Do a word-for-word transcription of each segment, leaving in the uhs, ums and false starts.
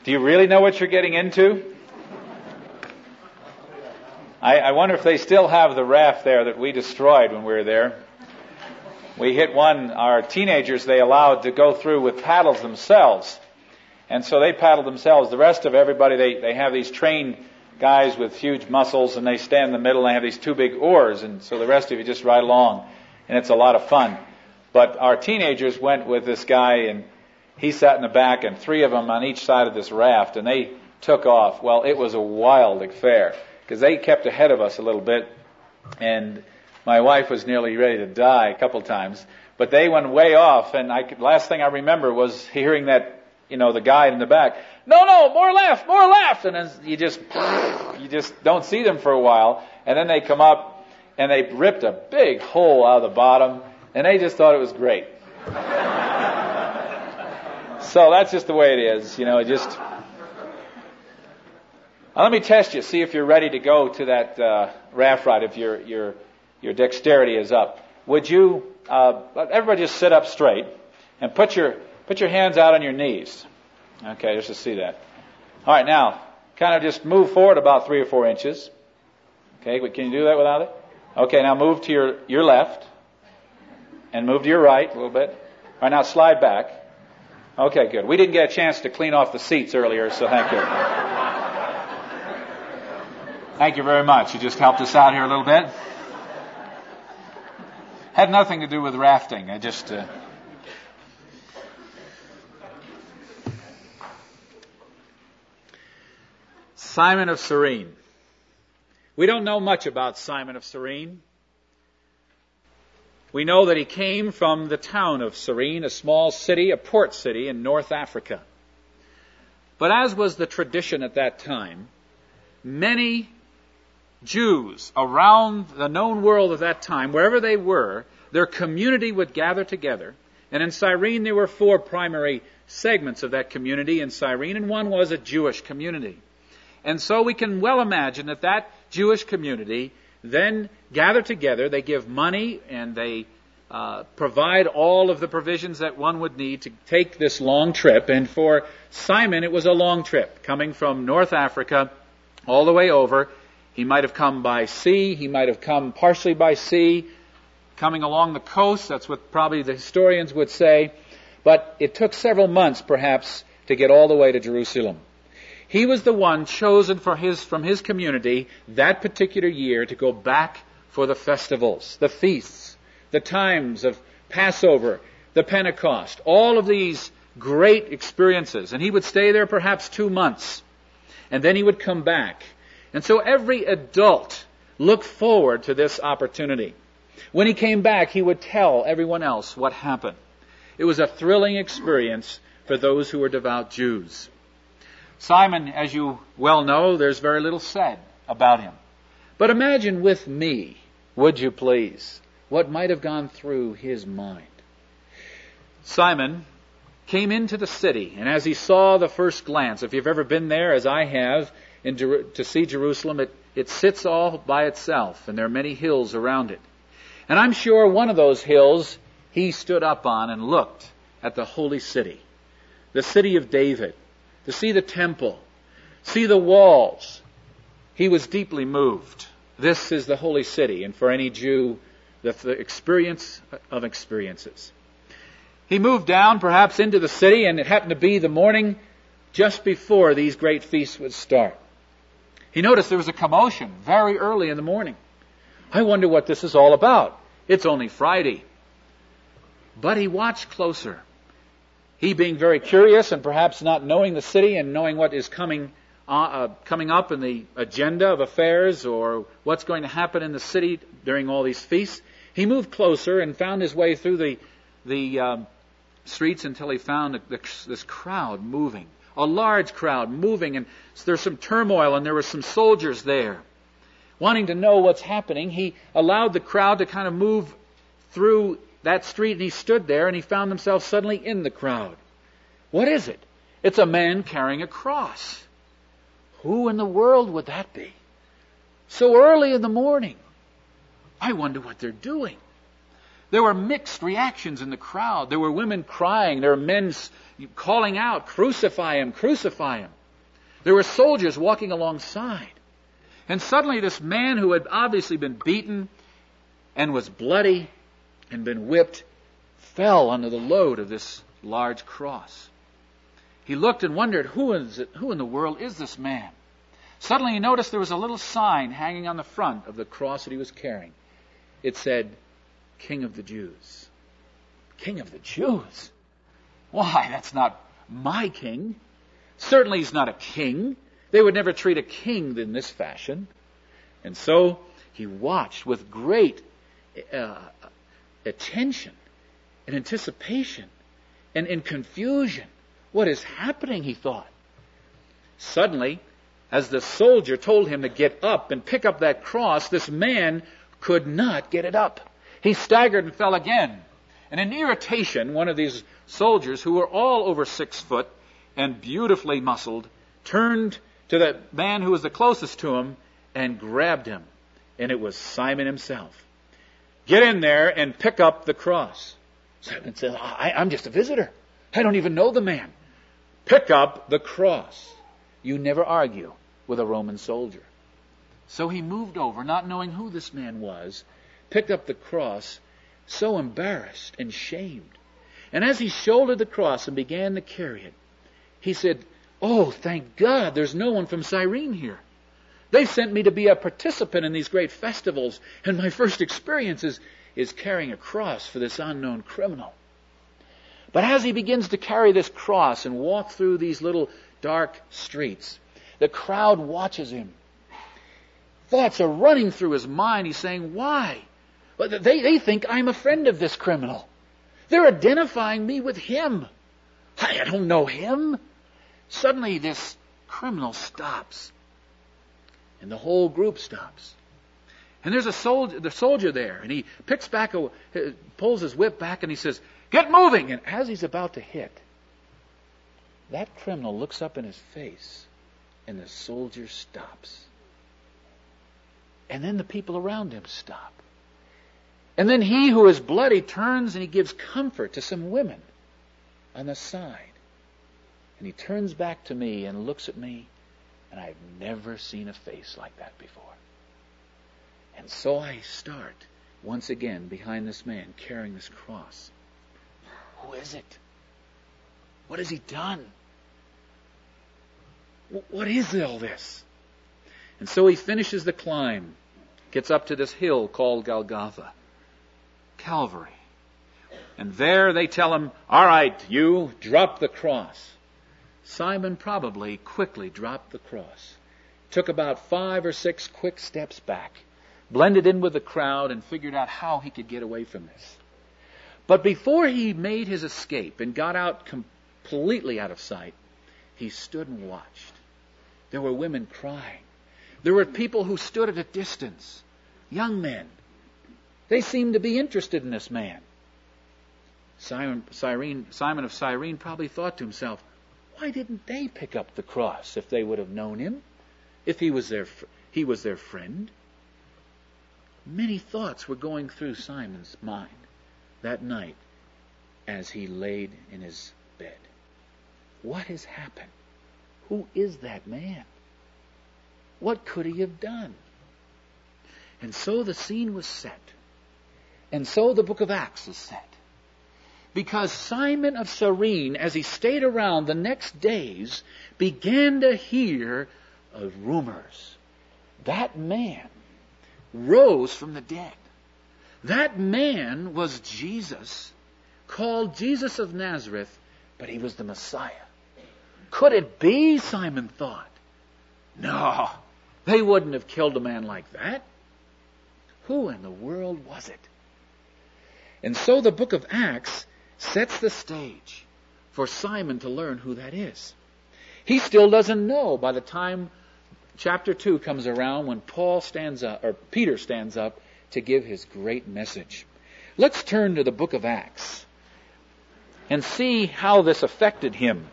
Do you really know what you're getting into? I, I wonder if they still have the raft there that we destroyed when we were there. We hit one, our teenagers they allowed to go through with paddles themselves. And so they paddled themselves. The rest of everybody, they, they have these trained guys with huge muscles, and they stand in the middle and they have these two big oars, and so the rest of you just ride along, and it's a lot of fun. But our teenagers went with this guy, and he sat in the back, and three of them on each side of this raft, and they took off. Well, it was a wild affair, because they kept ahead of us a little bit, and my wife was nearly ready to die a couple times. But they went way off, and I could, last thing I remember was hearing that, you know, the guy in the back, no, no, more left, more left, and then you just, you just don't see them for a while, and then they come up, and they ripped a big hole out of the bottom, and they just thought it was great. So that's just the way it is, you know, it just... Now, let me test you, see if you're ready to go to that uh, raft ride, if your your your dexterity is up. Would you, uh, let everybody just sit up straight, and put your put your hands out on your knees. Okay, just to see that. All right, now, kind of just move forward about three or four inches. Okay, can you do that without it? Okay, now move to your, your left, and move to your right a little bit. All right, now slide back. Okay, good. We didn't get a chance to clean off the seats earlier, so thank you. Thank you very much. You just helped us out here a little bit. Had nothing to do with rafting. I just... Uh... Simon of Cyrene. We don't know much about Simon of Cyrene. We know that he came from the town of Cyrene, a small city, a port city in North Africa. But as was the tradition at that time, many Jews around the known world of that time, wherever they were, their community would gather together. And in Cyrene there were four primary segments of that community in Cyrene, and one was a Jewish community. And so we can well imagine that that Jewish community then gather together, they give money, and they uh, provide all of the provisions that one would need to take this long trip. And for Simon, it was a long trip, coming from North Africa all the way over. He might have come by sea, he might have come partially by sea, coming along the coast, that's what probably the historians would say. But it took several months, perhaps, to get all the way to Jerusalem. He was the one chosen for his, from his community that particular year to go back for the festivals, the feasts, the times of Passover, the Pentecost, all of these great experiences. And he would stay there perhaps two months, and then he would come back. And so every adult looked forward to this opportunity. When he came back, he would tell everyone else what happened. It was a thrilling experience for those who were devout Jews. Simon, as you well know, there's very little said about him. But imagine with me, would you please, what might have gone through his mind. Simon came into the city, and as he saw the first glance, if you've ever been there, as I have, in Jer- to see Jerusalem, it, it sits all by itself, and there are many hills around it. And I'm sure one of those hills he stood up on and looked at the holy city, the city of David, to see the temple, see the walls. He was deeply moved. This is the holy city, and for any Jew, the, the experience of experiences. He moved down perhaps into the city, and it happened to be the morning just before these great feasts would start. He noticed there was a commotion very early in the morning. I wonder what this is all about. It's only Friday. But he watched closer. He, being very curious and perhaps not knowing the city and knowing what is coming uh, uh, coming up in the agenda of affairs or what's going to happen in the city during all these feasts, he moved closer and found his way through the the um, streets until he found this crowd moving. A large crowd moving, and there's some turmoil, and there were some soldiers there. Wanting to know what's happening, he allowed the crowd to kind of move through that street, and he stood there, and he found himself suddenly in the crowd. What is it? It's a man carrying a cross. Who in the world would that be? So early in the morning. I wonder what they're doing. There were mixed reactions in the crowd. There were women crying. There were men calling out, "Crucify him, crucify him." There were soldiers walking alongside. And suddenly this man who had obviously been beaten and was bloody and been whipped fell under the load of this large cross. He looked and wondered, who is it, who in the world is this man? Suddenly he noticed there was a little sign hanging on the front of the cross that he was carrying. It said, "King of the Jews." King of the Jews? Why, that's not my king. Certainly he's not a king. They would never treat a king in this fashion. And so he watched with great uh, attention and anticipation and in confusion. What is happening, he thought. Suddenly, as the soldier told him to get up and pick up that cross, this man could not get it up. He staggered and fell again. And in irritation, one of these soldiers, who were all over six foot and beautifully muscled, turned to the man who was the closest to him and grabbed him. And it was Simon himself. "Get in there and pick up the cross." Simon said, I, I'm just a visitor. I don't even know the man. "Pick up the cross." You never argue with a Roman soldier. So he moved over, not knowing who this man was, picked up the cross, so embarrassed and shamed. And as he shouldered the cross and began to carry it, he said, "Oh, thank God there's no one from Cyrene here. They sent me to be a participant in these great festivals, and my first experience is, is carrying a cross for this unknown criminal." But as he begins to carry this cross and walk through these little dark streets, the crowd watches him. Thoughts are running through his mind. He's saying, why? Well, they, they think I'm a friend of this criminal. They're identifying me with him. I, I don't know him. Suddenly this criminal stops. And the whole group stops. And there's a soldier, the soldier there, and he picks back, a, pulls his whip back, and he says, "Get moving!" And as he's about to hit, that criminal looks up in his face, and the soldier stops. And then the people around him stop. And then he who is bloody turns and he gives comfort to some women on the side. And he turns back to me and looks at me, and I've never seen a face like that before. And so I start once again behind this man carrying this cross. Who is it? What has he done? What is all this? And so he finishes the climb, gets up to this hill called Golgotha, Calvary. And there they tell him, "All right, you, drop the cross." Simon probably quickly dropped the cross, took about five or six quick steps back, blended in with the crowd, and figured out how he could get away from this. But before he made his escape and got out completely out of sight, he stood and watched. There were women crying. There were people who stood at a distance, young men. They seemed to be interested in this man. Simon, Cyrene, Simon of Cyrene probably thought to himself, why didn't they pick up the cross if they would have known him, if he was their, he was their friend? Many thoughts were going through Simon's mind that night as he laid in his bed. What has happened? Who is that man? What could he have done? And so the scene was set. And so the book of Acts is set. Because Simon of Cyrene, as he stayed around the next days, began to hear of rumors. That man rose from the dead. That man was Jesus, called Jesus of Nazareth, but he was the Messiah. Could it be, Simon thought? No, they wouldn't have killed a man like that. Who in the world was it? And so the book of Acts sets the stage for Simon to learn who that is. He still doesn't know by the time chapter two comes around, when Paul stands up, or Peter stands up to give his great message. Let's turn to the book of Acts and see how this affected him.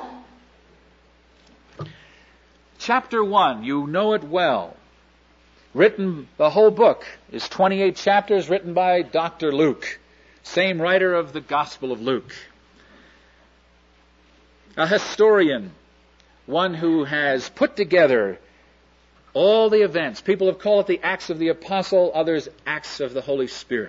Chapter one, you know it well. written, the whole book is twenty-eight chapters written by Doctor Luke, same writer of the Gospel of Luke. A historian, one who has put together all the events. People have called it the Acts of the Apostle, others Acts of the Holy Spirit.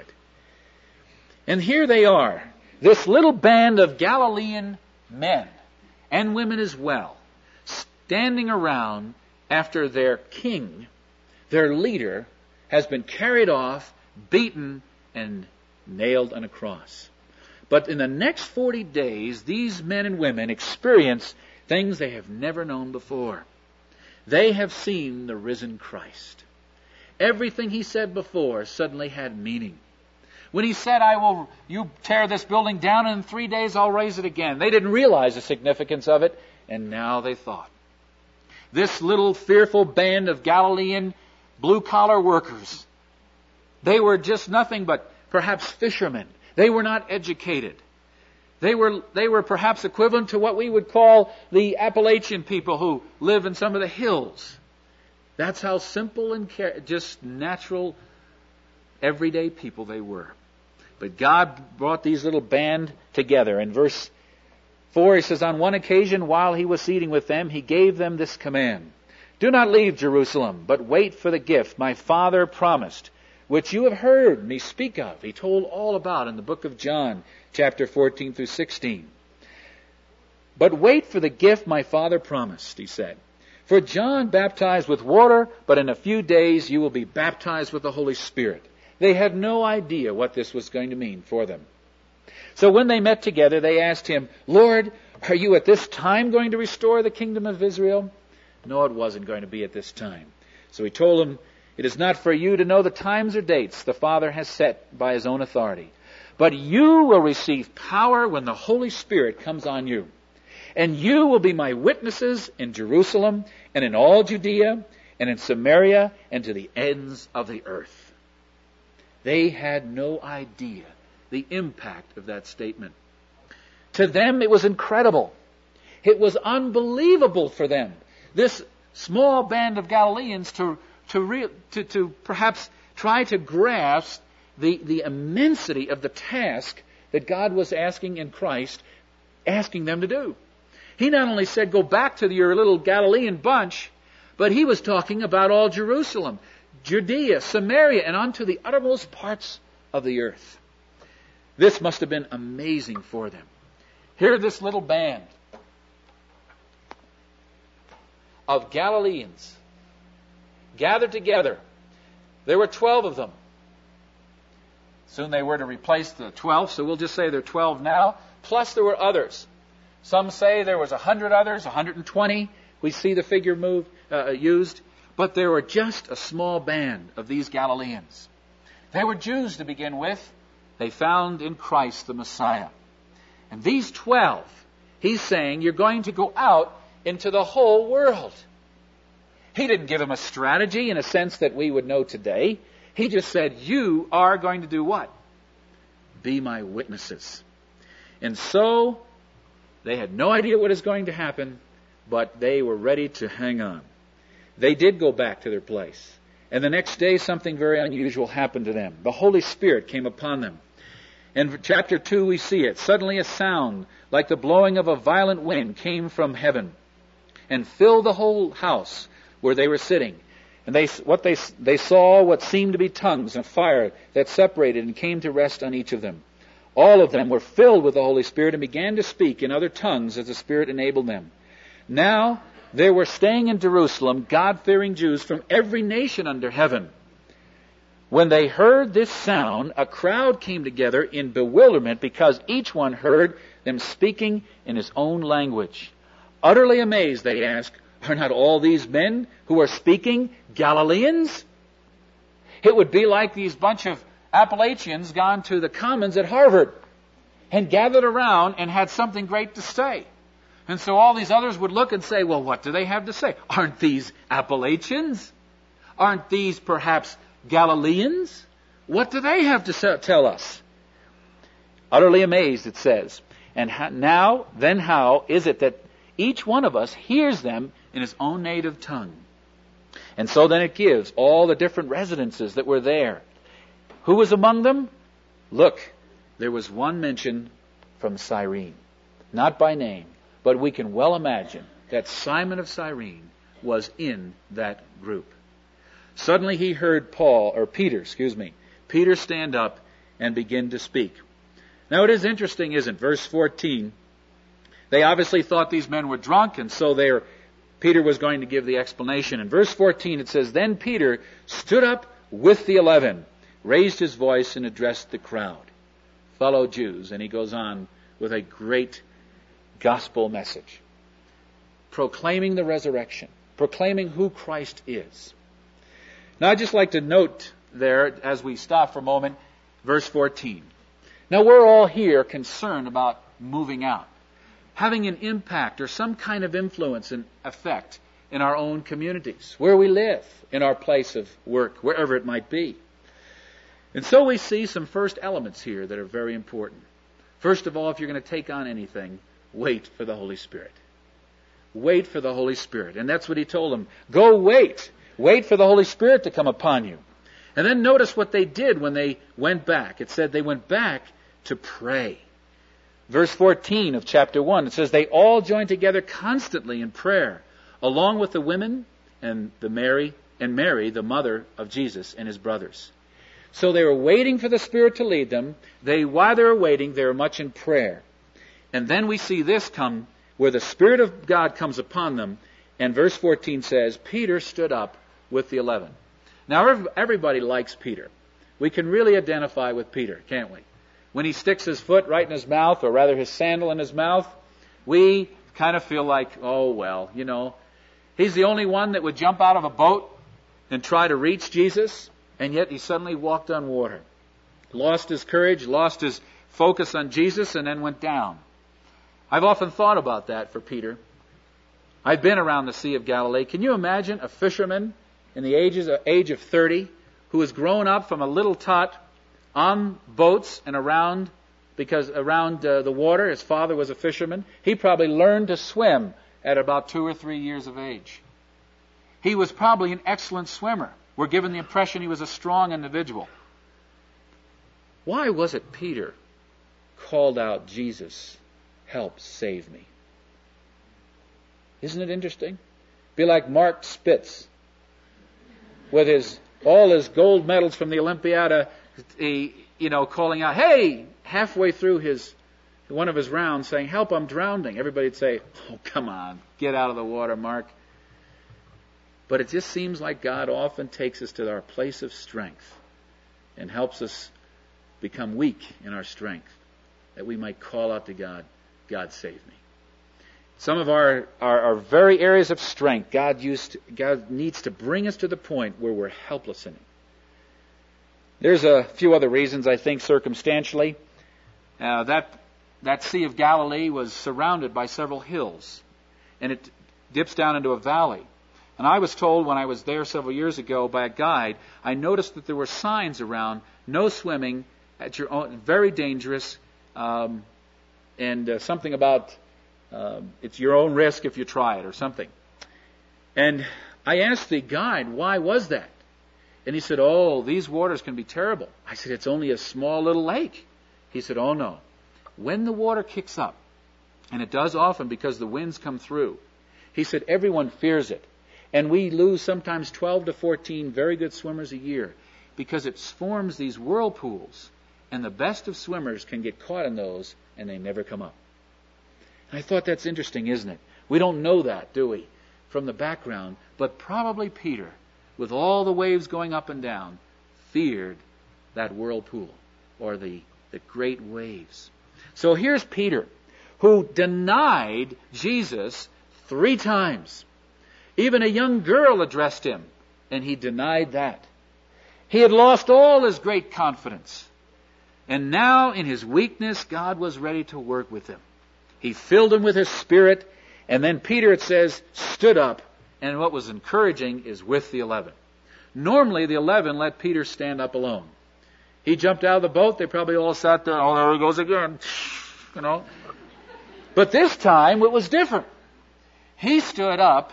And here they are, this little band of Galilean men, and women as well, standing around after their king, their leader, has been carried off, beaten, and nailed on a cross. But in the next forty days, these men and women experience things they have never known before. They have seen the risen Christ. Everything he said before suddenly had meaning. When he said, I will, you tear this building down, and in three days I'll raise it again. They didn't realize the significance of it, and now they thought. This little fearful band of Galilean blue-collar workers, they were just nothing but perhaps fishermen. They were not educated. They were, they were perhaps equivalent to what we would call the Appalachian people who live in some of the hills. That's how simple and care, just natural, everyday people they were. But God brought these little band together. In verse four, he says, on one occasion while he was eating with them, he gave them this command. Do not leave Jerusalem, but wait for the gift my Father promised, which you have heard me speak of. He told all about in the book of John, chapter fourteen through sixteen. But wait for the gift my Father promised, he said. For John baptized with water, but in a few days you will be baptized with the Holy Spirit. They had no idea what this was going to mean for them. So when they met together, they asked him, Lord, are you at this time going to restore the kingdom of Israel? No, it wasn't going to be at this time. So he told them, it is not for you to know the times or dates the Father has set by his own authority. But you will receive power when the Holy Spirit comes on you. And you will be my witnesses in Jerusalem and in all Judea and in Samaria and to the ends of the earth. They had no idea the impact of that statement. To them it was incredible. It was unbelievable for them. This small band of Galileans to to, re, to, to perhaps try to grasp the, the immensity of the task that God was asking in Christ, asking them to do. He not only said, go back to your little Galilean bunch, but he was talking about all Jerusalem, Judea, Samaria, and unto the uttermost parts of the earth. This must have been amazing for them. Here this little band of Galileans gathered together. There were twelve of them. Soon they were to replace the twelve, so we'll just say there are twelve now. Plus there were others. Some say there was a hundred others, one hundred twenty. We see the figure moved, uh, used. But there were just a small band of these Galileans. They were Jews to begin with. They found in Christ the Messiah. And these twelve, he's saying, you're going to go out into the whole world. He didn't give them a strategy in a sense that we would know today. He just said, you are going to do what? Be my witnesses. And so, they had no idea what is going to happen, but they were ready to hang on. They did go back to their place. And the next day, something very unusual happened to them. The Holy Spirit came upon them. In chapter two, we see it. Suddenly a sound like the blowing of a violent wind came from heaven and filled the whole house where they were sitting. And they, what they, they saw what seemed to be tongues of fire that separated and came to rest on each of them. All of them were filled with the Holy Spirit and began to speak in other tongues as the Spirit enabled them. Now there were staying in Jerusalem God-fearing Jews from every nation under heaven. When they heard this sound, a crowd came together in bewilderment because each one heard them speaking in his own language. Utterly amazed, they asked, are not all these men who are speaking Galileans? It would be like these bunch of Appalachians gone to the Commons at Harvard and gathered around and had something great to say. And so all these others would look and say, well, what do they have to say? Aren't these Appalachians? Aren't these perhaps Galileans? What do they have to tell us? Utterly amazed, it says. And now, then how is it that each one of us hears them in his own native tongue? And so then it gives all the different residences that were there. Who was among them? Look, there was one mention from Cyrene. Not by name, but we can well imagine that Simon of Cyrene was in that group. Suddenly he heard Paul, or Peter, excuse me, Peter stand up and begin to speak. Now it is interesting, isn't it? Verse fourteen. They obviously thought these men were drunk, and so they were, Peter was going to give the explanation. In verse fourteen it says, Then Peter stood up with the eleven, raised his voice and addressed the crowd. Fellow Jews, and he goes on with a great gospel message, proclaiming the resurrection, proclaiming who Christ is. Now I'd just like to note there, as we stop for a moment, verse fourteen. Now we're all here concerned about moving out, having an impact or some kind of influence and effect in our own communities, where we live, in our place of work, wherever it might be. And so we see some first elements here that are very important. First of all, if you're going to take on anything, wait for the Holy Spirit. Wait for the Holy Spirit. And that's what he told them. Go wait. Wait for the Holy Spirit to come upon you. And then notice what they did when they went back. It said they went back to pray. Verse fourteen of chapter one, it says, They all joined together constantly in prayer, along with the women and the Mary, and Mary, the mother of Jesus, and his brothers. So they were waiting for the Spirit to lead them. They, while they were waiting, they were much in prayer. And then we see this come, where the Spirit of God comes upon them. And verse fourteen says, Peter stood up with the eleven. Now everybody likes Peter. We can really identify with Peter, can't we? When he sticks his foot right in his mouth, or rather his sandal in his mouth, we kind of feel like, oh well, you know, he's the only one that would jump out of a boat and try to reach Jesus. And yet he suddenly walked on water. Lost his courage, lost his focus on Jesus, and then went down. I've often thought about that for Peter. I've been around the Sea of Galilee. Can you imagine a fisherman in the ages, age of thirty who has grown up from a little tot on boats and around, because around uh, the water, his father was a fisherman. He probably learned to swim at about two or three years of age. He was probably an excellent swimmer. We're given the impression he was a strong individual. Why was it Peter called out, Jesus, help save me? Isn't it interesting? Be like Mark Spitz with his all his gold medals from the Olympiada, he, you know, calling out, hey, halfway through his one of his rounds, saying, help, I'm drowning. Everybody'd say, oh, come on, get out of the water, Mark. But it just seems like God often takes us to our place of strength and helps us become weak in our strength, that we might call out to God, God save me. Some of our, our, our very areas of strength, God used to, God needs to bring us to the point where we're helpless in it. There's a few other reasons, I think, circumstantially. Uh, that, that Sea of Galilee was surrounded by several hills, and it dips down into a valley. And I was told when I was there several years ago by a guide, I noticed that there were signs around, no swimming, at your own, very dangerous, um, and uh, something about um, it's your own risk if you try it or something. And I asked the guide, why was that? And he said, oh, these waters can be terrible. I said, it's only a small little lake. He said, oh no. When the water kicks up, and it does often because the winds come through, he said, everyone fears it. And we lose sometimes twelve to fourteen very good swimmers a year because it forms these whirlpools, and the best of swimmers can get caught in those and they never come up. And I thought that's interesting, isn't it? We don't know that, do we, from the background, but probably Peter, with all the waves going up and down, feared that whirlpool or the, the great waves. So here's Peter, who denied Jesus three times. Even a young girl addressed him, and he denied that. He had lost all his great confidence. And now, in his weakness, God was ready to work with him. He filled him with his Spirit, and then Peter, it says, stood up, and what was encouraging is with the eleven. Normally, the eleven let Peter stand up alone. He jumped out of the boat, they probably all sat there, oh, there he goes again, you know. But this time, it was different. He stood up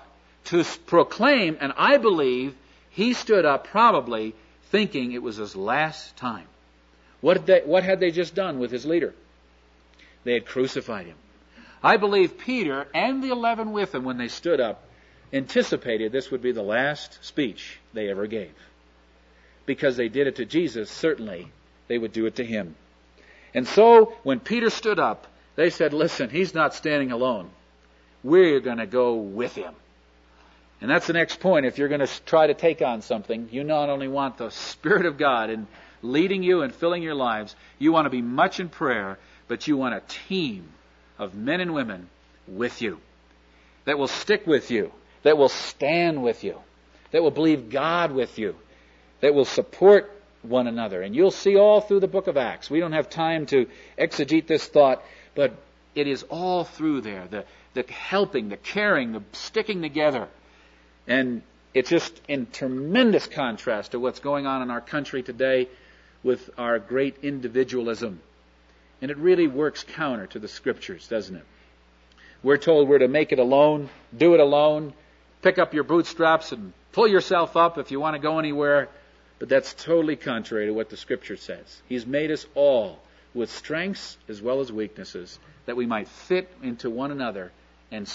to proclaim, and I believe he stood up probably thinking it was his last time. What had they, what had they just done with his leader? They had crucified him. I believe Peter and the eleven with him, when they stood up, anticipated this would be the last speech they ever gave. Because they did it to Jesus, certainly they would do it to him. And so, when Peter stood up, they said, listen, he's not standing alone. We're going to go with him. And that's the next point. If you're going to try to take on something, you not only want the Spirit of God in leading you and filling your lives, you want to be much in prayer, but you want a team of men and women with you that will stick with you, that will stand with you, that will believe God with you, that will support one another. And you'll see all through the book of Acts. We don't have time to exegete this thought, but it is all through there. The, the helping, the caring, the sticking together. And it's just in tremendous contrast to what's going on in our country today with our great individualism. And it really works counter to the Scriptures, doesn't it? We're told we're to make it alone, do it alone, pick up your bootstraps and pull yourself up if you want to go anywhere. But that's totally contrary to what the Scripture says. He's made us all with strengths as well as weaknesses, that we might fit into one another and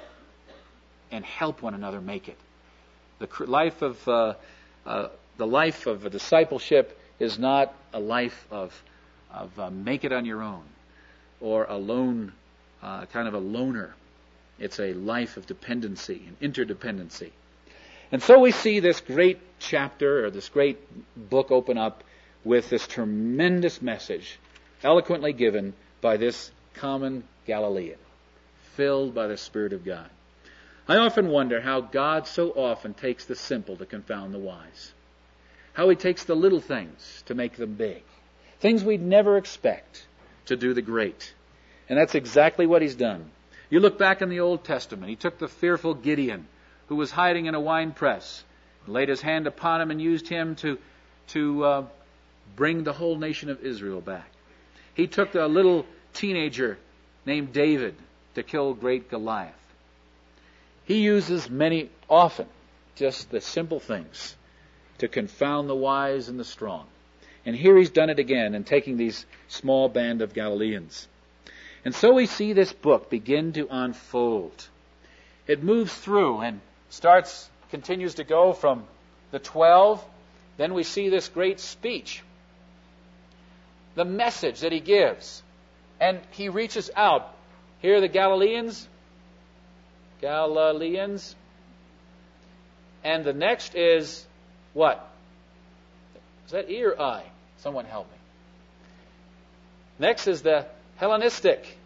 and help one another make it. The life of uh, uh, the life of a discipleship is not a life of of uh, make it on your own, or a lone uh, kind of a loner. It's a life of dependency and interdependency. And so we see this great chapter, or this great book, open up with this tremendous message, eloquently given by this common Galilean, filled by the Spirit of God. I often wonder how God so often takes the simple to confound the wise. How He takes the little things to make them big. Things we'd never expect to do the great. And that's exactly what He's done. You look back in the Old Testament, He took the fearful Gideon, who was hiding in a wine press, laid His hand upon him and used him to, to uh, bring the whole nation of Israel back. He took a little teenager named David to kill great Goliath. He uses many, often, just the simple things to confound the wise and the strong. And here He's done it again in taking these small band of Galileans. And so we see this book begin to unfold. It moves through and starts, continues to go from the twelve. Then we see this great speech. The message that He gives. And He reaches out. Here are the Galileans. Galileans. And the next is what? Is that E or I? Someone help me. Next is the Hellenistic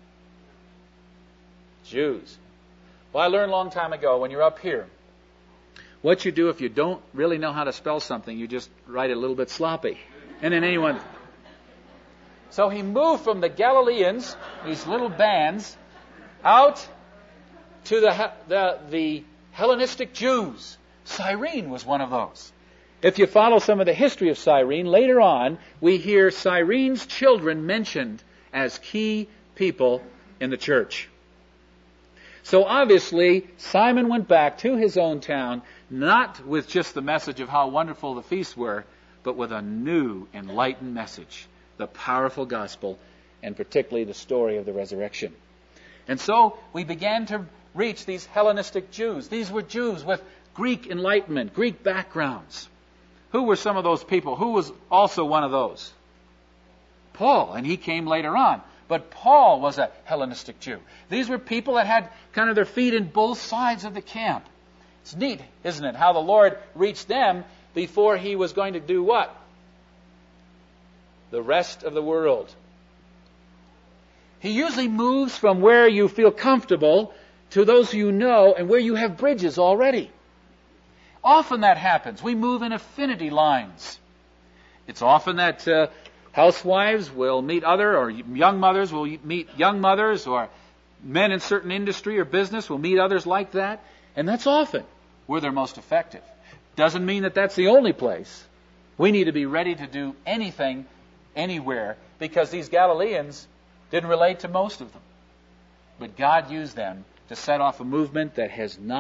Jews. Well, I learned a long time ago, when you're up here, what you do if you don't really know how to spell something, you just write it a little bit sloppy. And then anyone... So He moved from the Galileans, these little bands, out to the, the, the Hellenistic Jews. Cyrene was one of those. If you follow some of the history of Cyrene, later on, we hear Cyrene's children mentioned as key people in the church. So obviously, Simon went back to his own town, not with just the message of how wonderful the feasts were, but with a new, enlightened message, the powerful gospel, and particularly the story of the resurrection. And so we began to reach these Hellenistic Jews. These were Jews with Greek enlightenment, Greek backgrounds. Who were some of those people? Who was also one of those? Paul, and he came later on. But Paul was a Hellenistic Jew. These were people that had kind of their feet in both sides of the camp. It's neat, isn't it, how the Lord reached them before He was going to do what? The rest of the world. He usually moves from where you feel comfortable to those you know and where you have bridges already. Often that happens. We move in affinity lines. It's often that uh, housewives will meet other, or young mothers will meet young mothers, or men in certain industry or business will meet others like that. And that's often where they're most effective. Doesn't mean that that's the only place. We need to be ready to do anything, anywhere, because these Galileans didn't relate to most of them. But God used them to set off a movement that has not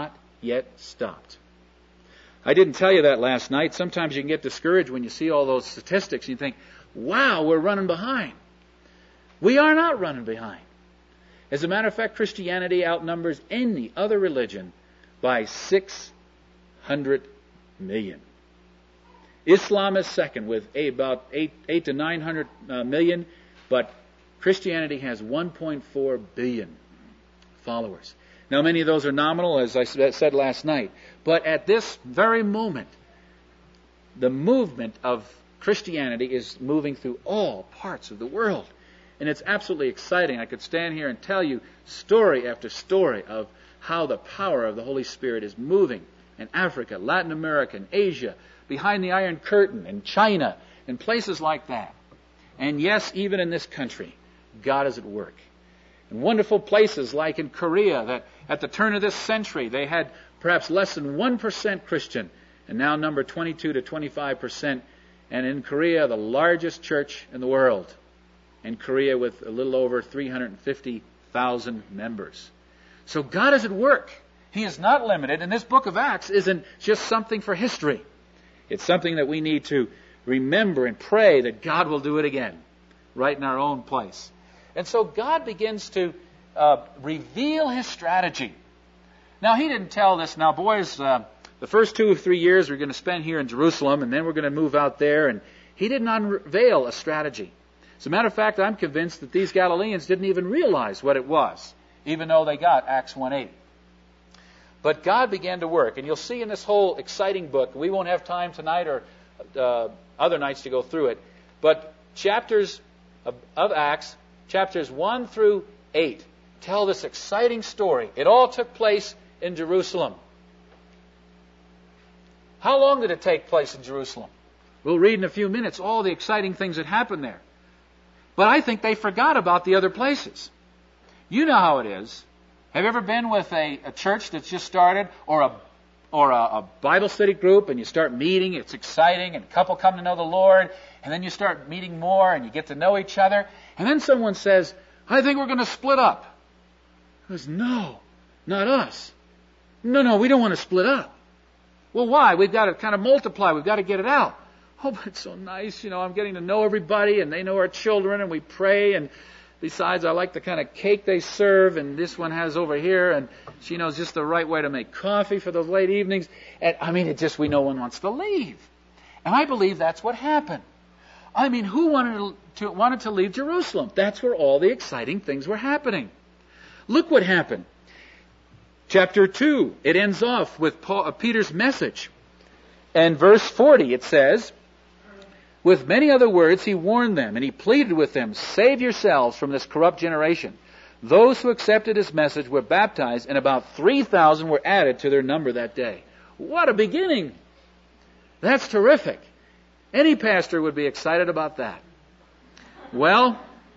yet stopped. I didn't tell you that last night. Sometimes you can get discouraged when you see all those statistics and you think, wow, we're running behind. We are not running behind. As a matter of fact, Christianity outnumbers any other religion by six hundred million. Islam is second with about eight, eight to nine hundred uh, million, but Christianity has one point four billion followers. Now, many of those are nominal, as I said last night, but at this very moment, the movement of Christianity is moving through all parts of the world. And it's absolutely exciting. I could stand here and tell you story after story of how the power of the Holy Spirit is moving in Africa, Latin America, and Asia, behind the Iron Curtain, in China, and places like that. And yes, even in this country, God is at work. In wonderful places like in Korea, that at the turn of this century, they had perhaps less than one percent Christian, and now number twenty-two to twenty-five percent. And in Korea, the largest church in the world. In Korea with a little over three hundred fifty thousand members. So God is at work. He is not limited, and this book of Acts isn't just something for history. It's something that we need to remember and pray that God will do it again, right in our own place. And so God begins to uh, reveal His strategy. Now, He didn't tell this, now boys, uh, the first two or three years we're going to spend here in Jerusalem, and then we're going to move out there, and He didn't unveil a strategy. As a matter of fact, I'm convinced that these Galileans didn't even realize what it was, even though they got Acts one eighty. But God began to work, and you'll see in this whole exciting book, we won't have time tonight or uh, other nights to go through it, but chapters of, of Acts, chapters one through eight, tell this exciting story. It all took place in Jerusalem. How long did it take place in Jerusalem? We'll read in a few minutes all the exciting things that happened there. But I think they forgot about the other places. You know how it is. Have you ever been with a, a church that's just started, or a or a, a Bible study group, and you start meeting, it's exciting, and a couple come to know the Lord, and then you start meeting more, and you get to know each other, and then someone says, I think we're going to split up. He goes, no, not us. No, no, we don't want to split up. Well, why? We've got to kind of multiply. We've got to get it out. Oh, but it's so nice. You know, I'm getting to know everybody, and they know our children, and we pray, and besides, I like the kind of cake they serve, and this one has over here, and she knows just the right way to make coffee for those late evenings. And I mean, it just, we no one wants to leave. And I believe that's what happened. I mean, who wanted to, wanted to leave Jerusalem? That's where all the exciting things were happening. Look what happened. Chapter two, it ends off with Paul, uh, Peter's message. And verse forty, it says, with many other words, he warned them, and he pleaded with them, save yourselves from this corrupt generation. Those who accepted his message were baptized, and about three thousand were added to their number that day. What a beginning! That's terrific. Any pastor would be excited about that. Well,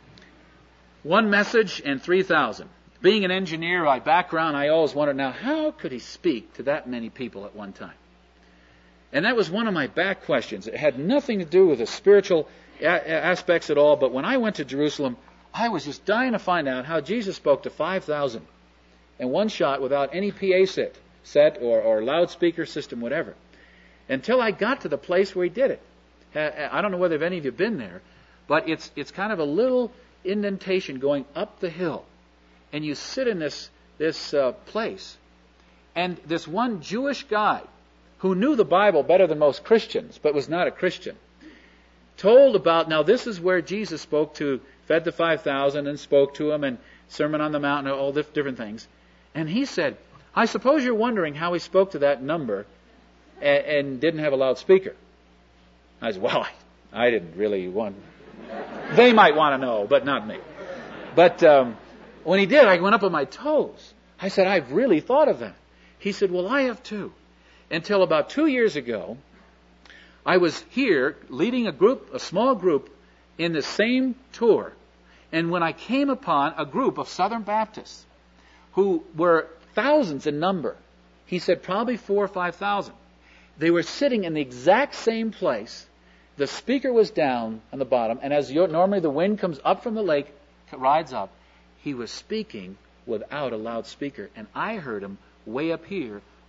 one message and three thousand. Being an engineer by background, I always wondered, now, how could he speak to that many people at one time? And that was one of my back questions. It had nothing to do with the spiritual a- aspects at all, but when I went to Jerusalem, I was just dying to find out how Jesus spoke to five thousand in one shot without any P A set, set or, or loudspeaker system, whatever, until I got to the place where he did it. I don't know whether any of you have been there, but it's it's kind of a little indentation going up the hill, and you sit in this, this uh, place, and this one Jewish guy who knew the Bible better than most Christians, but was not a Christian, told about, now this is where Jesus spoke to, fed the five thousand and spoke to them, and Sermon on the Mount, and all the different things. And he said, I suppose you're wondering how he spoke to that number and, and didn't have a loudspeaker. I said, well, I, I didn't really want, they might want to know, but not me. But um, when he did, I went up on my toes. I said, I've really thought of that. He said, well, I have too. Until about two years ago, I was here leading a group, a small group, in the same tour. And when I came upon a group of Southern Baptists who were thousands in number, he said probably four or five thousand. They were sitting in the exact same place. The speaker was down on the bottom, and as normally the wind comes up from the lake, rides up, he was speaking without a loudspeaker. And I heard him way up here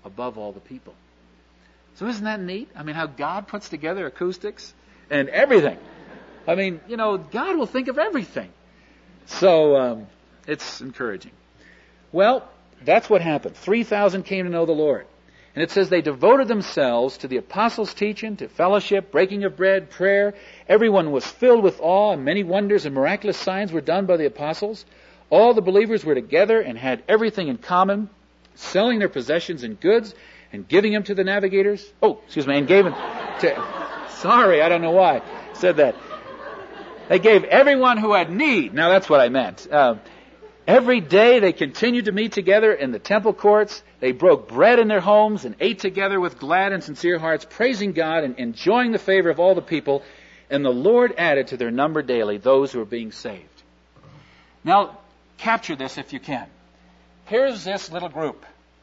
above all the people. So isn't that neat? I mean, how God puts together acoustics and everything. I mean, you know, God will think of everything. So um, it's encouraging. Well, that's what happened. three thousand came to know the Lord. And it says they devoted themselves to the apostles' teaching, to fellowship, breaking of bread, prayer. Everyone was filled with awe, and many wonders and miraculous signs were done by the apostles. All the believers were together and had everything in common, selling their possessions and goods and giving them to the navigators. Oh, excuse me, and gave them to... Sorry, I don't know why I said that. They gave everyone who had need. Now that's what I meant. Uh, every day they continued to meet together in the temple courts. They broke bread in their homes and ate together with glad and sincere hearts, praising God and enjoying the favor of all the people. And the Lord added to their number daily those who were being saved. Now, capture this if you can. Here's this little group.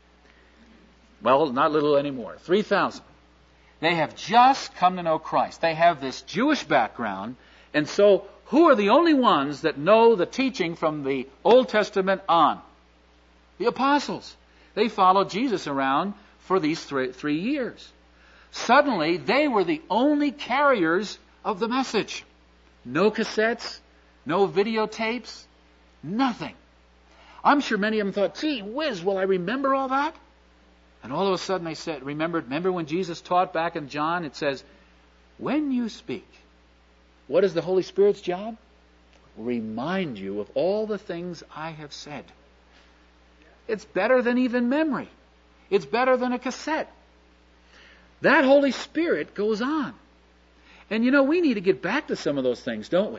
Well, not little anymore. three thousand. They have just come to know Christ. They have this Jewish background. And so, who are the only ones that know the teaching from the Old Testament on? The apostles. They followed Jesus around for these three, three years. Suddenly, they were the only carriers of the message. No cassettes, no videotapes, nothing. I'm sure many of them thought, gee whiz, will I remember all that? And all of a sudden they said, remembered, remember when Jesus taught back in John, it says, when you speak, what is the Holy Spirit's job? Remind you of all the things I have said. It's better than even memory. It's better than a cassette. That Holy Spirit goes on. And you know, we need to get back to some of those things, don't we?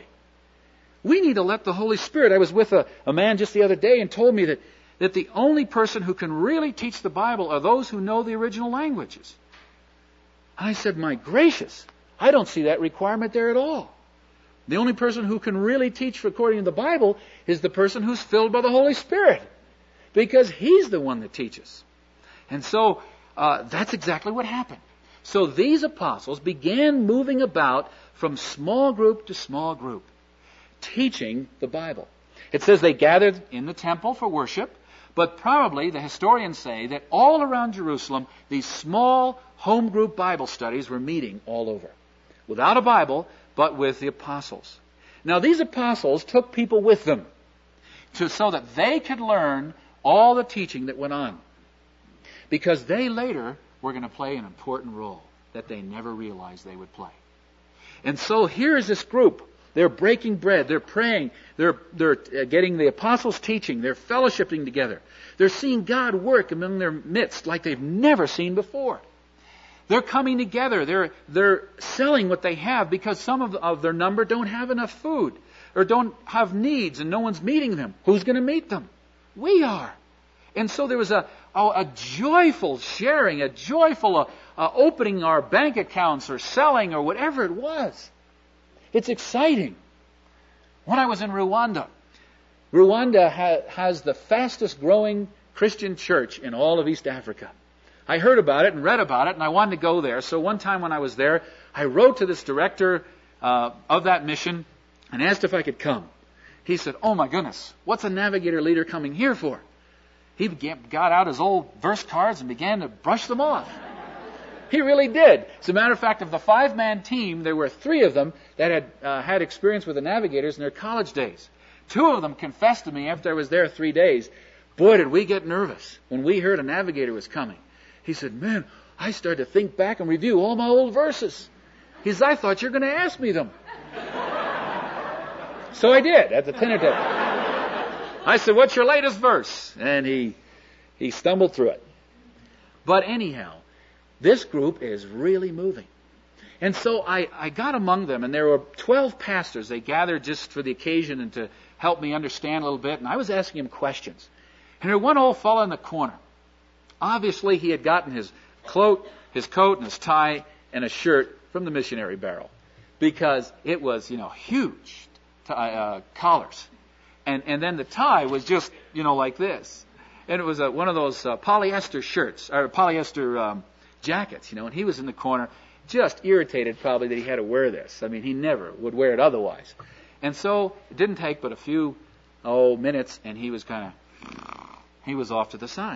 We need to let the Holy Spirit... I was with a, a man just the other day and told me that, that the only person who can really teach the Bible are those who know the original languages. And I said, my gracious, I don't see that requirement there at all. The only person who can really teach according to the Bible is the person who's filled by the Holy Spirit. Because He's the one that teaches. And so, uh, that's exactly what happened. So these apostles began moving about from small group to small group, teaching the Bible. It says they gathered in the temple for worship, but probably the historians say that all around Jerusalem, these small home group Bible studies were meeting all over. Without a Bible, but with the apostles. Now these apostles took people with them to, so that they could learn all the teaching that went on. Because they later were going to play an important role that they never realized they would play. And so here is this group. They're breaking bread. They're praying. They're, they're getting the apostles' teaching. They're fellowshipping together. They're seeing God work among their midst like they've never seen before. They're coming together. They're, they're selling what they have because some of, of their number don't have enough food or don't have needs and no one's meeting them. Who's going to meet them? We are. And so there was a, a, a joyful sharing, a joyful uh, uh, opening our bank accounts or selling or whatever it was. It's exciting. When I was in Rwanda, Rwanda ha- has the fastest growing Christian church in all of East Africa. I heard about it and read about it and I wanted to go there. So one time when I was there, I wrote to this director uh, of that mission and asked if I could come. He said, oh my goodness, what's a navigator leader coming here for? He began, got out his old verse cards and began to brush them off. He really did. As a matter of fact, of the five-man team, there were three of them that had uh, had experience with the navigators in their college days. Two of them confessed to me after I was there three days, boy, did we get nervous when we heard a navigator was coming. He said, man, I started to think back and review all my old verses. He said, I thought you were going to ask me them. So I did at the dinner table. I said, what's your latest verse? And he he stumbled through it. But anyhow, this group is really moving. And so I, I got among them, and there were twelve pastors. They gathered just for the occasion and to help me understand a little bit. And I was asking them questions. And there was one old fellow in the corner. Obviously, he had gotten his coat, his coat and his tie and a shirt from the missionary barrel. Because it was, you know, huge t- uh, collars. And and then the tie was just, you know, like this. And it was a, one of those uh, polyester shirts, or polyester um, jackets, you know. And he was in the corner, just irritated probably that he had to wear this. I mean, he never would wear it otherwise. And so it didn't take but a few, oh, minutes, and he was kind of, he was off to the side.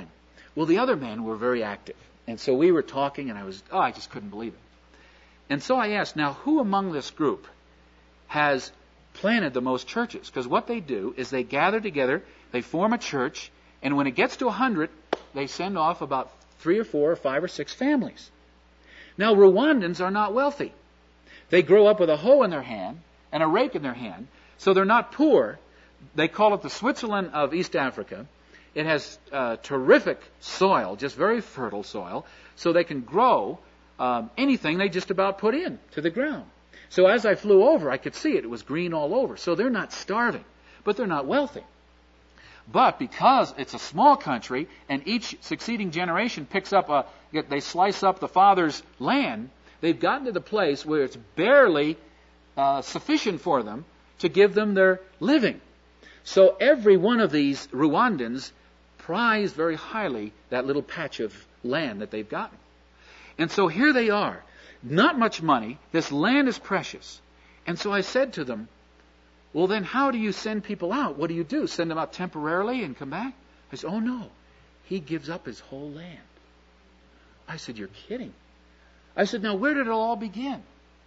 Well, the other men were very active. And so we were talking, and I was, oh, I just couldn't believe it. And so I asked, now, who among this group has planted the most churches? Because what they do is they gather together, they form a church, and when it gets to a hundred, they send off about three or four or five or six families. Now, Rwandans are not wealthy. They grow up with a hoe in their hand and a rake in their hand, so they're not poor. They call it the Switzerland of East Africa. It has uh, terrific soil, just very fertile soil, so they can grow um, anything they just about put in to the ground. So as I flew over, I could see it. It was green all over. So they're not starving, but they're not wealthy. But because it's a small country and each succeeding generation picks up a, they slice up the father's land, they've gotten to the place where it's barely uh, sufficient for them to give them their living. So every one of these Rwandans prize very highly that little patch of land that they've gotten. And so here they are. Not much money. This land is precious. And so I said to them, well, then how do you send people out? What do you do? Send them out temporarily and come back? I said, oh, no. He gives up his whole land. I said, you're kidding. I said, now where did it all begin?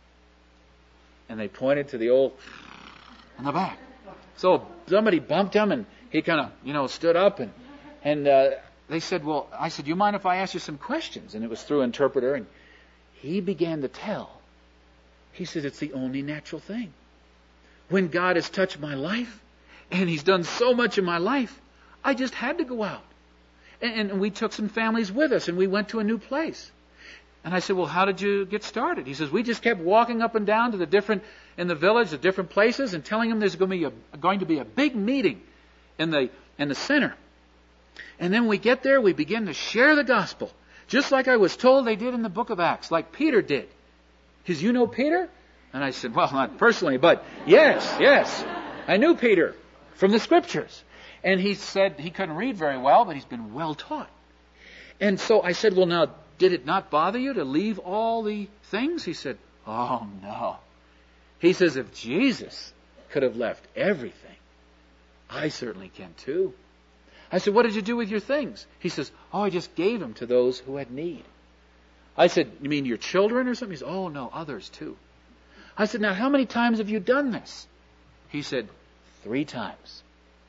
And they pointed to the old in the back. So somebody bumped him and he kind of, you know, stood up and, and uh, they said, well, I said, you mind if I ask you some questions? And it was through an interpreter, and he began to tell. He said, it's the only natural thing. When God has touched my life, and He's done so much in my life, I just had to go out. And, and we took some families with us, and we went to a new place. And I said, well, how did you get started? He says, we just kept walking up and down to the different, in the village, the different places, and telling them there's going to be a, going to be a big meeting in the, in the center. And then we get there, we begin to share the gospel, just like I was told they did in the book of Acts, like Peter did. Because you know Peter? And I said, well, not personally, but yes, yes. I knew Peter from the Scriptures. And he said he couldn't read very well, but he's been well taught. And so I said, well, now, did it not bother you to leave all the things? He said, oh, no. He says, if Jesus could have left everything, I certainly can too. I said, what did you do with your things? He says, oh, I just gave them to those who had need. I said, you mean your children or something? He said, oh, no, others too. I said, now, how many times have you done this? He said, three times.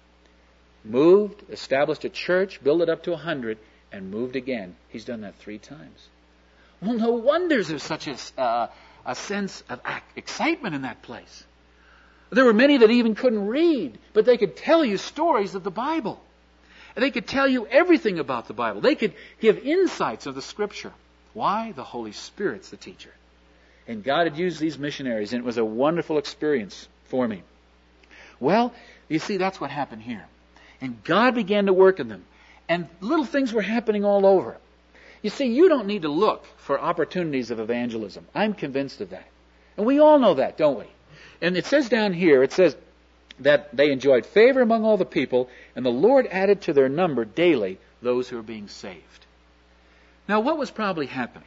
Moved, established a church, built it up to a hundred, and moved again. He's done that three times. Well, no wonder there's such a, uh, a sense of excitement in that place. There were many that even couldn't read, but they could tell you stories of the Bible. They could tell you everything about the Bible. They could give insights of the Scripture. Why? The Holy Spirit's the teacher. And God had used these missionaries, and it was a wonderful experience for me. Well, you see, that's what happened here. And God began to work in them. And little things were happening all over. You see, you don't need to look for opportunities of evangelism. I'm convinced of that. And we all know that, don't we? And it says down here, it says that they enjoyed favor among all the people, and the Lord added to their number daily those who were being saved. Now, what was probably happening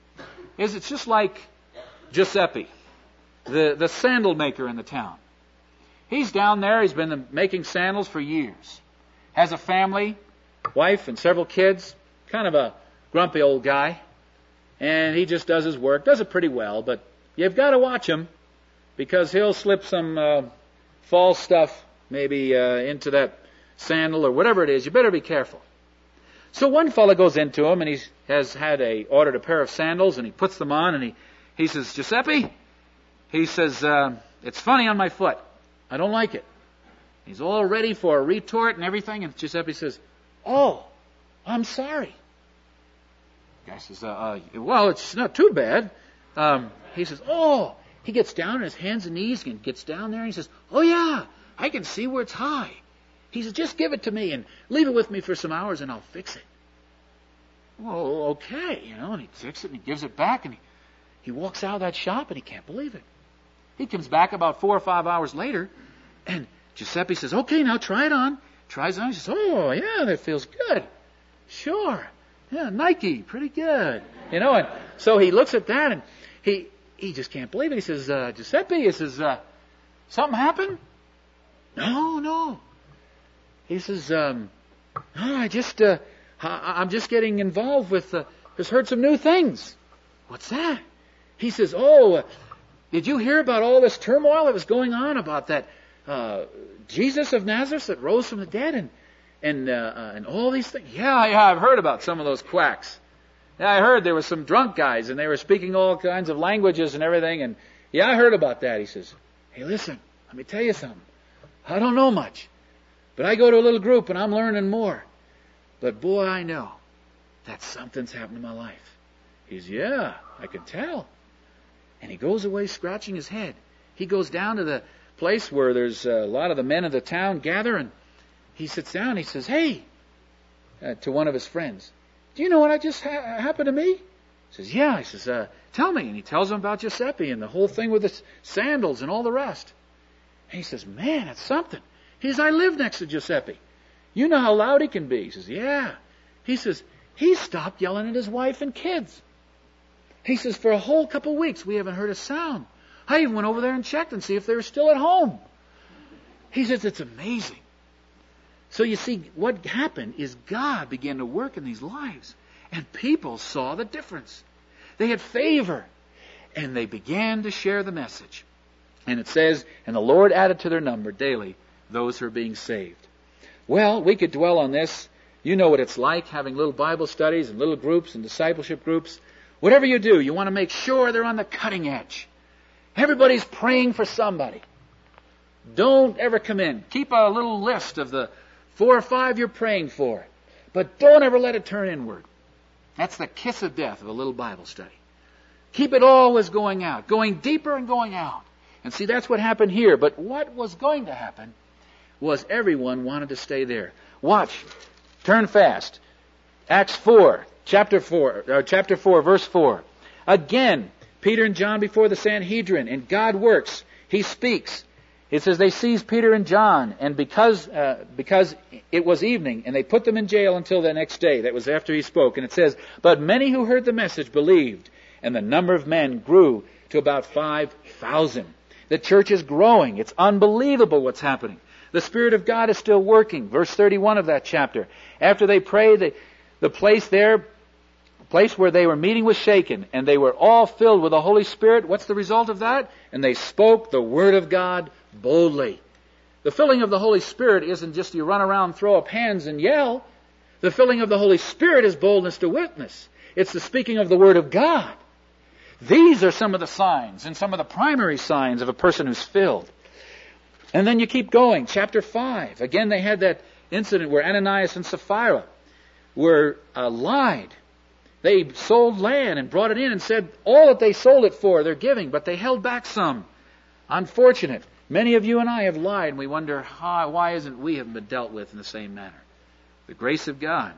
is it's just like Giuseppe, the, the sandal maker in the town. He's down there. He's been making sandals for years. Has a family, wife, and several kids. Kind of a grumpy old guy. And he just does his work. Does it pretty well, but you've got to watch him because he'll slip some uh, false stuff maybe uh, into that sandal or whatever it is. You better be careful. So one fellow goes into him, and he has had a ordered a pair of sandals, and he puts them on, and he, he says, Giuseppe, he says, uh, it's funny on my foot. I don't like it. He's all ready for a retort and everything, and Giuseppe says, oh, I'm sorry. The guy says, uh, uh, well, it's not too bad. Um, he says, oh, he gets down on his hands and knees and gets down there, and he says, oh yeah, I can see where it's high. He says, just give it to me and leave it with me for some hours and I'll fix it. Well, okay, you know, and he fixes it and he gives it back, and he, he walks out of that shop and he can't believe it. He comes back about four or five hours later, and Giuseppe says, okay, now try it on. Tries it on. He says, oh, yeah, that feels good. Sure. Yeah, Nike, pretty good. You know, and so he looks at that and he he just can't believe it. He says, uh, Giuseppe, he says, uh, something happened? No, no. He says, um, no, I just, uh, I, I'm just getting involved with, uh, just heard some new things. What's that? He says, oh, uh, did you hear about all this turmoil that was going on about that uh, Jesus of Nazareth that rose from the dead and and uh, uh, and all these things? Yeah, yeah, I've heard about some of those quacks. Yeah, I heard there were some drunk guys and they were speaking all kinds of languages and everything. And yeah, I heard about that. He says, hey, listen, let me tell you something. I don't know much, but I go to a little group and I'm learning more. But boy, I know that something's happened in my life. He's, yeah, I can tell. And he goes away scratching his head. He goes down to the place where there's a lot of the men of the town gather, and he sits down and he says, hey, uh, to one of his friends, do you know what I just ha- happened to me? He says, yeah. He says, uh, tell me. And he tells him about Giuseppe and the whole thing with the sandals and all the rest. And he says, man, it's something. He says, I live next to Giuseppe. You know how loud he can be. He says, yeah. He says, he stopped yelling at his wife and kids. He says, for a whole couple of weeks, we haven't heard a sound. I even went over there and checked and see if they were still at home. He says, it's amazing. So you see, what happened is God began to work in these lives. And people saw the difference. They had favor. And they began to share the message. And it says, and the Lord added to their number daily those who are being saved. Well, we could dwell on this. You know what it's like, having little Bible studies and little groups and discipleship groups. Whatever you do, you want to make sure they're on the cutting edge. Everybody's praying for somebody. Don't ever come in. Keep a little list of the four or five you're praying for. But don't ever let it turn inward. That's the kiss of death of a little Bible study. Keep it always going out, going deeper and going out. And see, that's what happened here. But what was going to happen was everyone wanted to stay there. Watch. Turn fast. Acts four, chapter four, or chapter four, verse four. Again, Peter and John before the Sanhedrin, and God works. He speaks. It says they seized Peter and John, and because uh, because it was evening, and they put them in jail until the next day. That was after he spoke. And it says, but many who heard the message believed, and the number of men grew to about five thousand. The church is growing. It's unbelievable what's happening. The Spirit of God is still working. Verse thirty-one of that chapter. After they prayed, the, the place there, the place where they were meeting was shaken, and they were all filled with the Holy Spirit. What's the result of that? And they spoke the Word of God boldly. The filling of the Holy Spirit isn't just you run around, throw up hands, and yell. The filling of the Holy Spirit is boldness to witness. It's the speaking of the Word of God. These are some of the signs and some of the primary signs of a person who's filled. And then you keep going. Chapter five. Again, they had that incident where Ananias and Sapphira were uh, lied. They sold land and brought it in and said all that they sold it for, they're giving, but they held back some. Unfortunate. Many of you and I have lied, and we wonder, how, why isn't we have been dealt with in the same manner? The grace of God.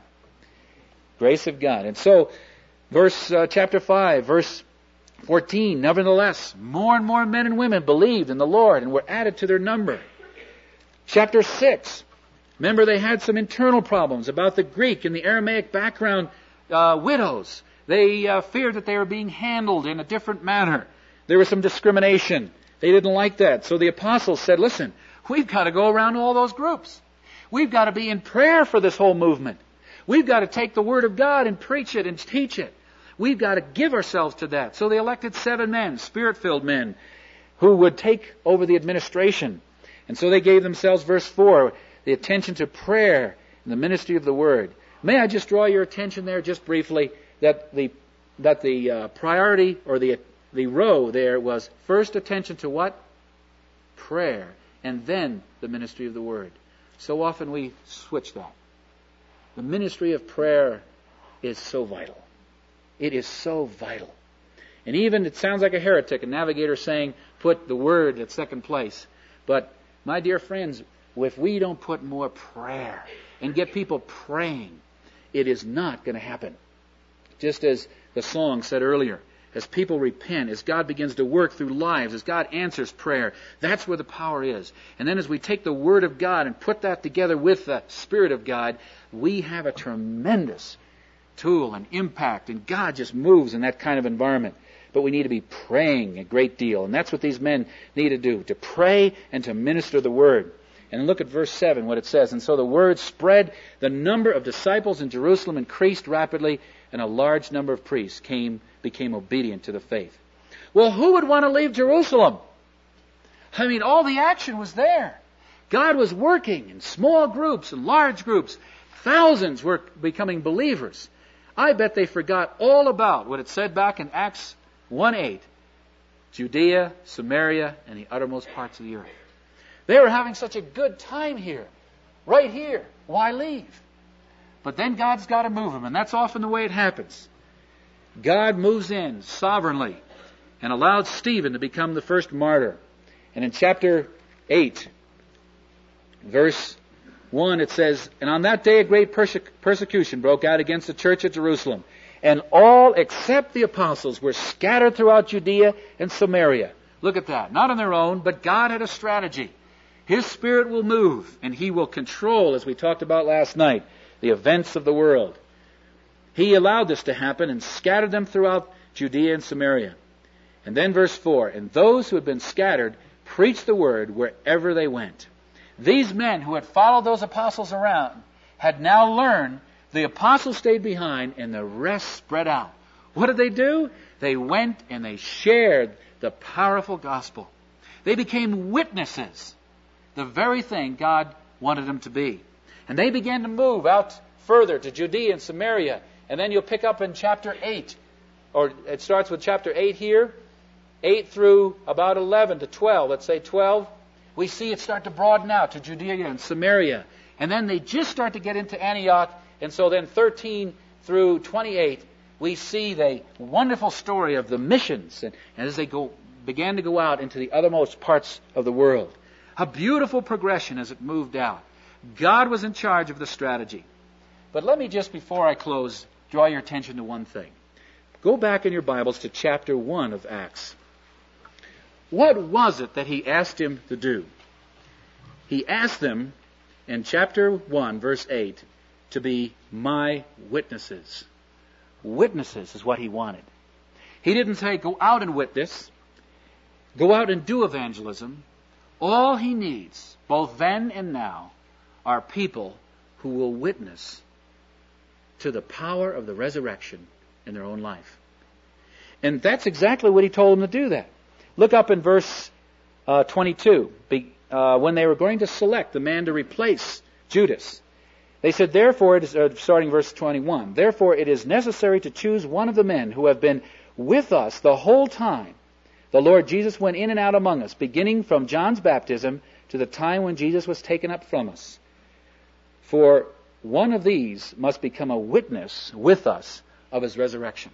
Grace of God. And so, verse uh, chapter five, verse fourteen, nevertheless, more and more men and women believed in the Lord and were added to their number. Chapter six, remember they had some internal problems about the Greek and the Aramaic background uh, widows. They uh, feared that they were being handled in a different manner. There was some discrimination. They didn't like that. So the apostles said, listen, we've got to go around all those groups. We've got to be in prayer for this whole movement. We've got to take the Word of God and preach it and teach it. We've got to give ourselves to that. So they elected seven men, Spirit-filled men, who would take over the administration. And so they gave themselves, verse four, the attention to prayer and the ministry of the Word. May I just draw your attention there just briefly that the that the uh, priority or the the row there was first attention to what? Prayer. And then the ministry of the Word. So often we switch that. The ministry of prayer is so vital. It is so vital. And even, it sounds like a heretic, a navigator saying, put the Word at second place. But, my dear friends, if we don't put more prayer and get people praying, it is not going to happen. Just as the song said earlier, as people repent, as God begins to work through lives, as God answers prayer, that's where the power is. And then as we take the Word of God and put that together with the Spirit of God, we have a tremendous tool and impact, and God just moves in that kind of environment. But we need to be praying a great deal, and that's what these men need to do, to pray and to minister the Word. And look at verse seven, what it says. And so the word spread, the number of disciples in Jerusalem increased rapidly, and a large number of priests came, became obedient to the faith. Well, who would want to leave Jerusalem? I mean, all the action was there. God was working in small groups and large groups. Thousands were becoming believers. I bet they forgot all about what it said back in Acts one eight. Judea, Samaria, and the uttermost parts of the earth. They were having such a good time here. Right here. Why leave? But then God's got to move them, and that's often the way it happens. God moves in sovereignly and allowed Stephen to become the first martyr. And in chapter eight, verse one, it says, "And on that day a great perse- persecution broke out against the church at Jerusalem, and all except the apostles were scattered throughout Judea and Samaria." Look at that. Not on their own, but God had a strategy. His Spirit will move, and He will control, as we talked about last night, the events of the world. He allowed this to happen and scattered them throughout Judea and Samaria. And then verse four, "And those who had been scattered preached the word wherever they went." These men who had followed those apostles around had now learned the apostles stayed behind and the rest spread out. What did they do? They went and they shared the powerful gospel. They became witnesses, the very thing God wanted them to be. And they began to move out further to Judea and Samaria. And then you'll pick up in chapter eight, or it starts with chapter eight here, eight through about eleven to twelve, let's say twelve. We see it start to broaden out to Judea and Samaria. And then they just start to get into Antioch. And so then thirteen through twenty-eight, we see the wonderful story of the missions. And, and as they go, began to go out into the othermost parts of the world. A beautiful progression as it moved out. God was in charge of the strategy. But let me just, before I close, draw your attention to one thing. Go back in your Bibles to chapter one of Acts. What was it that he asked him to do? He asked them in chapter one, verse eight, to be my witnesses. Witnesses is what he wanted. He didn't say, go out and witness. Go out and do evangelism. All he needs, both then and now, are people who will witness to the power of the resurrection in their own life. And that's exactly what he told them to do that. Look up in verse uh, twenty-two. Be, uh, when they were going to select the man to replace Judas, they said, therefore, it is, uh, starting verse twenty-one, "Therefore it is necessary to choose one of the men who have been with us the whole time the Lord Jesus went in and out among us, beginning from John's baptism to the time when Jesus was taken up from us. For one of these must become a witness with us of His resurrection."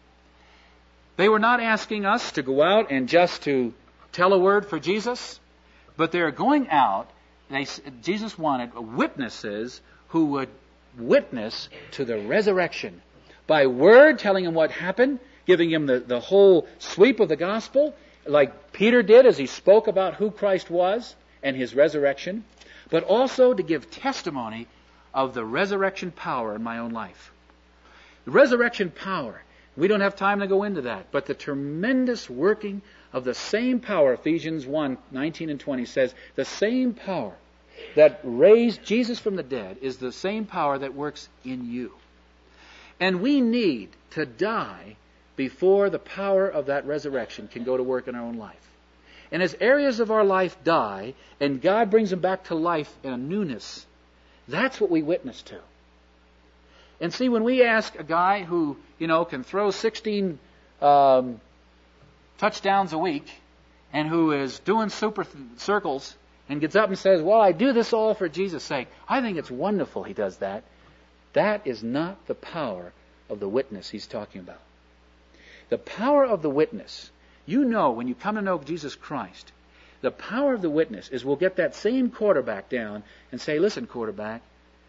They were not asking us to go out and just to tell a word for Jesus, but they're going out. They, Jesus wanted witnesses who would witness to the resurrection by word, telling him what happened, giving him the, the whole sweep of the gospel, like Peter did as he spoke about who Christ was and His resurrection, but also to give testimony of the resurrection power in my own life. The resurrection power, we don't have time to go into that, but the tremendous working of the same power, Ephesians one, nineteen and twenty says, the same power that raised Jesus from the dead is the same power that works in you. And we need to die before the power of that resurrection can go to work in our own life. And as areas of our life die, and God brings them back to life in a newness, that's what we witness to. And see, when we ask a guy who, you know, can throw sixteen um, touchdowns a week and who is doing super th- circles and gets up and says, well, I do this all for Jesus' sake, I think it's wonderful he does that. That is not the power of the witness he's talking about. The power of the witness, you know when you come to know Jesus Christ, the power of the witness is we'll get that same quarterback down and say, listen, quarterback,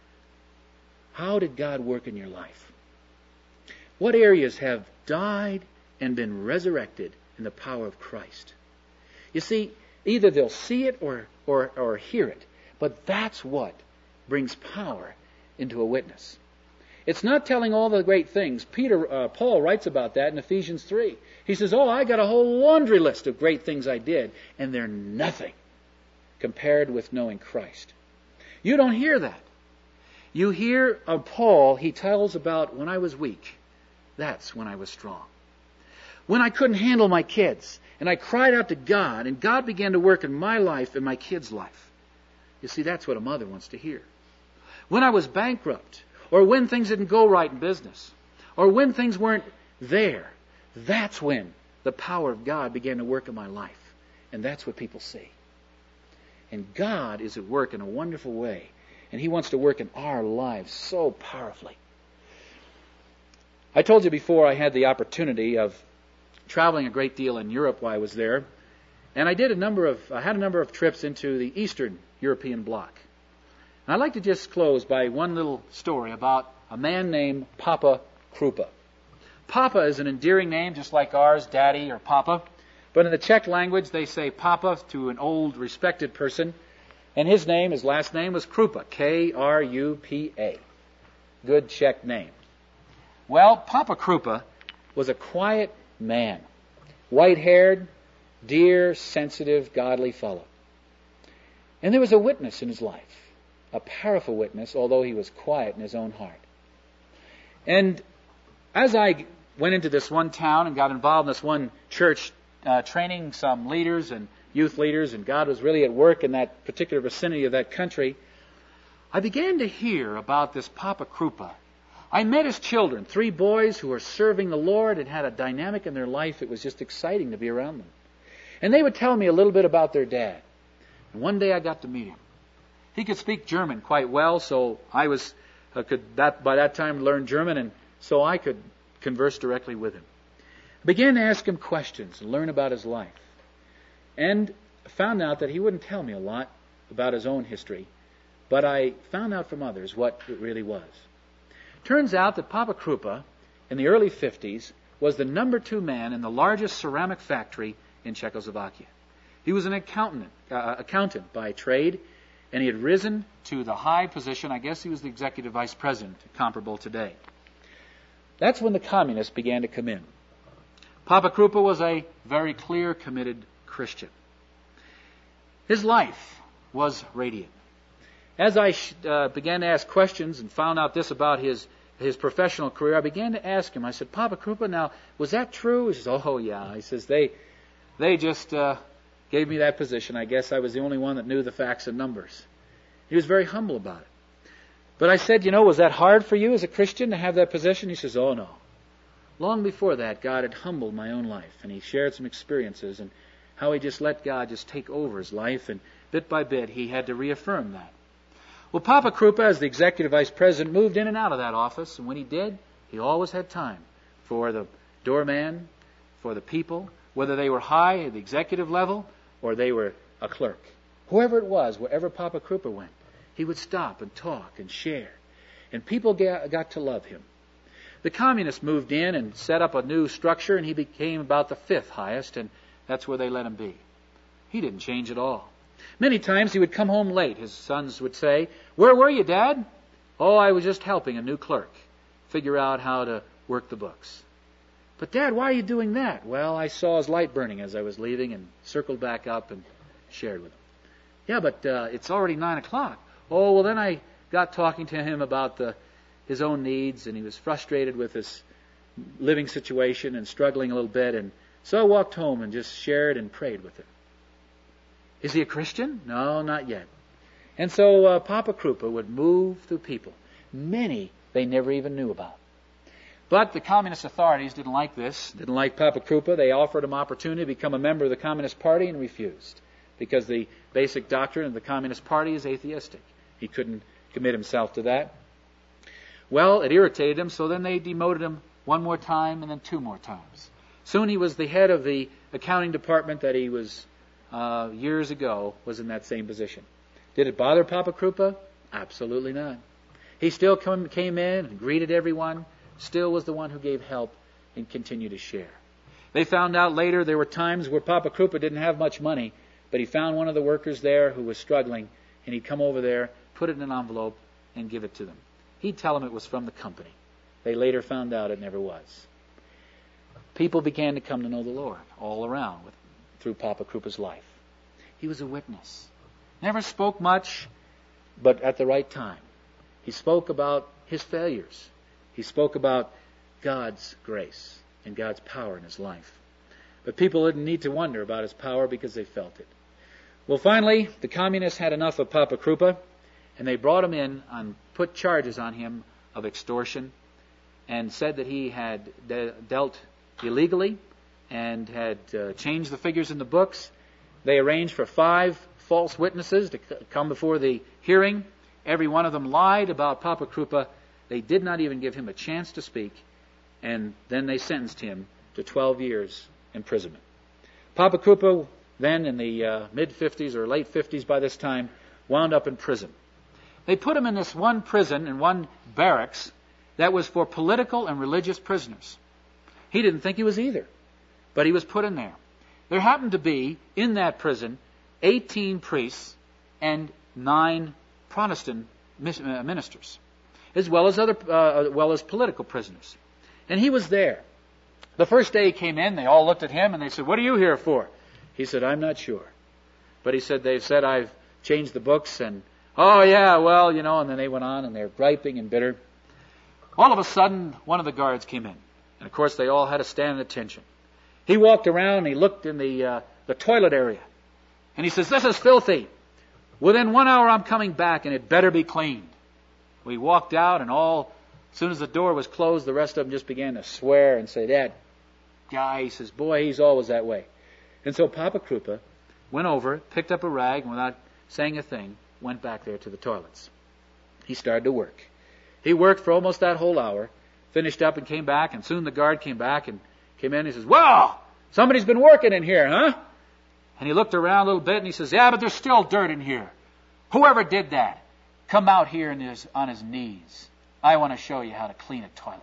how did God work in your life? What areas have died and been resurrected in the power of Christ? You see, either they'll see it or, or, or hear it, but that's what brings power into a witness. It's not telling all the great things. Peter, uh, Paul writes about that in Ephesians three. He says, oh, I got a whole laundry list of great things I did, and they're nothing compared with knowing Christ. You don't hear that. You hear of Paul, he tells about when I was weak, that's when I was strong. When I couldn't handle my kids, and I cried out to God, and God began to work in my life and my kids' life. You see, that's what a mother wants to hear. When I was bankrupt, or when things didn't go right in business, or when things weren't there, that's when the power of God began to work in my life. And that's what people see. And God is at work in a wonderful way. And He wants to work in our lives so powerfully. I told you before I had the opportunity of traveling a great deal in Europe while I was there. And I did a number of, I had a number of trips into the Eastern European bloc. And I'd like to just close by one little story about a man named Papa Krupa. Papa is an endearing name, just like ours, Daddy or Papa. But in the Czech language, they say Papa to an old, respected person. And his name, his last name was Krupa, K R U P A. Good Czech name. Well, Papa Krupa was a quiet man. White-haired, dear, sensitive, godly fellow. And there was a witness in his life. A powerful witness, although he was quiet in his own heart. And as I went into this one town and got involved in this one church, uh, training some leaders and youth leaders, and God was really at work in that particular vicinity of that country, I began to hear about this Papa Krupa. I met his children, three boys who were serving the Lord and had a dynamic in their life. It was just exciting to be around them. And they would tell me a little bit about their dad. And one day I got to meet him. He could speak German quite well, so I was uh, could that by that time learn German, and so I could converse directly with him. I began to ask him questions and learn about his life. And found out that he wouldn't tell me a lot about his own history, but I found out from others what it really was. Turns out that Papa Krupa, in the early fifties, was the number two man in the largest ceramic factory in Czechoslovakia. He was an accountant, uh, accountant by trade, and he had risen to the high position. I guess he was the executive vice president, comparable today. That's when the communists began to come in. Papa Krupa was a very clear, committed Christian. His life was radiant. As I uh, began to ask questions and found out this about his his professional career, I began to ask him. I said, Papa Krupa, now, was that true? He says, oh, yeah. He says, they they just uh, gave me that position. I guess I was the only one that knew the facts and numbers. He was very humble about it. But I said, you know, was that hard for you as a Christian to have that position? He says, oh, no. Long before that, God had humbled my own life, and he shared some experiences and how he just let God just take over his life, and bit by bit he had to reaffirm that. Well, Papa Krupa, as the executive vice president, moved in and out of that office, and when he did, he always had time for the doorman, for the people, whether they were high at the executive level or they were a clerk. Whoever it was, wherever Papa Krupa went, he would stop and talk and share, and people got to love him. The communists moved in and set up a new structure, and he became about the fifth highest, and that's where they let him be. He didn't change at all. Many times he would come home late. His sons would say, where were you, Dad? Oh, I was just helping a new clerk figure out how to work the books. But Dad, why are you doing that? Well, I saw his light burning as I was leaving and circled back up and shared with him. Yeah, but uh, it's already nine o'clock. Oh, well, then I got talking to him about the, his own needs, and he was frustrated with his living situation and struggling a little bit, and so I walked home and just shared and prayed with him. Is he a Christian? No, not yet. And so uh, Papa Krupa would move through people. Many they never even knew about. But the communist authorities didn't like this, didn't like Papa Krupa. They offered him opportunity to become a member of the Communist Party and refused, because the basic doctrine of the Communist Party is atheistic. He couldn't commit himself to that. Well, it irritated him, so then they demoted him one more time and then two more times. Soon he was the head of the accounting department that he was uh, years ago was in that same position. Did it bother Papa Krupa? Absolutely not. He still come, came in and greeted everyone, still was the one who gave help and continued to share. They found out later there were times where Papa Krupa didn't have much money, but he found one of the workers there who was struggling, and he'd come over there, put it in an envelope, and give it to them. He'd tell them it was from the company. They later found out it never was. People began to come to know the Lord all around with, through Papa Krupa's life. He was a witness. Never spoke much, but at the right time. He spoke about his failures. He spoke about God's grace and God's power in his life. But people didn't need to wonder about his power because they felt it. Well, finally, the communists had enough of Papa Krupa, and they brought him in and put charges on him of extortion and said that he had de- dealt illegally and had uh, changed the figures in the books. They arranged for five false witnesses to c- come before the hearing. Every one of them lied about Papa Krupa. They did not even give him a chance to speak, and then they sentenced him to twelve years imprisonment. Papa Krupa, then in the uh, mid-fifties or late fifties by this time, wound up in prison. They put him in this one prison, in one barracks, that was for political and religious prisoners. He didn't think he was either, but he was put in there. There happened to be, in that prison, eighteen priests and nine Protestant ministers, as well as other, uh, well as political prisoners. And he was there. The first day he came in, they all looked at him and they said, "What are you here for?" He said, "I'm not sure." But he said, "They've said I've changed the books," and, "Oh yeah, well, you know," and then they went on and they're griping and bitter. All of a sudden, one of the guards came in. And of course, they all had to stand at attention. He walked around and he looked in the, uh, the toilet area. And he says, "This is filthy. Within one hour I'm coming back and it better be cleaned." We walked out and all, as soon as the door was closed, the rest of them just began to swear and say, "That guy," he says, "boy, he's always that way." And so Papa Krupa went over, picked up a rag, and without saying a thing, went back there to the toilets. He started to work. He worked for almost that whole hour, finished up and came back, and soon the guard came back and came in and he says, "Well, somebody's been working in here, huh?" And he looked around a little bit and he says, "Yeah, but there's still dirt in here. Whoever did that, come out here and his, on his knees. I want to show you how to clean a toilet."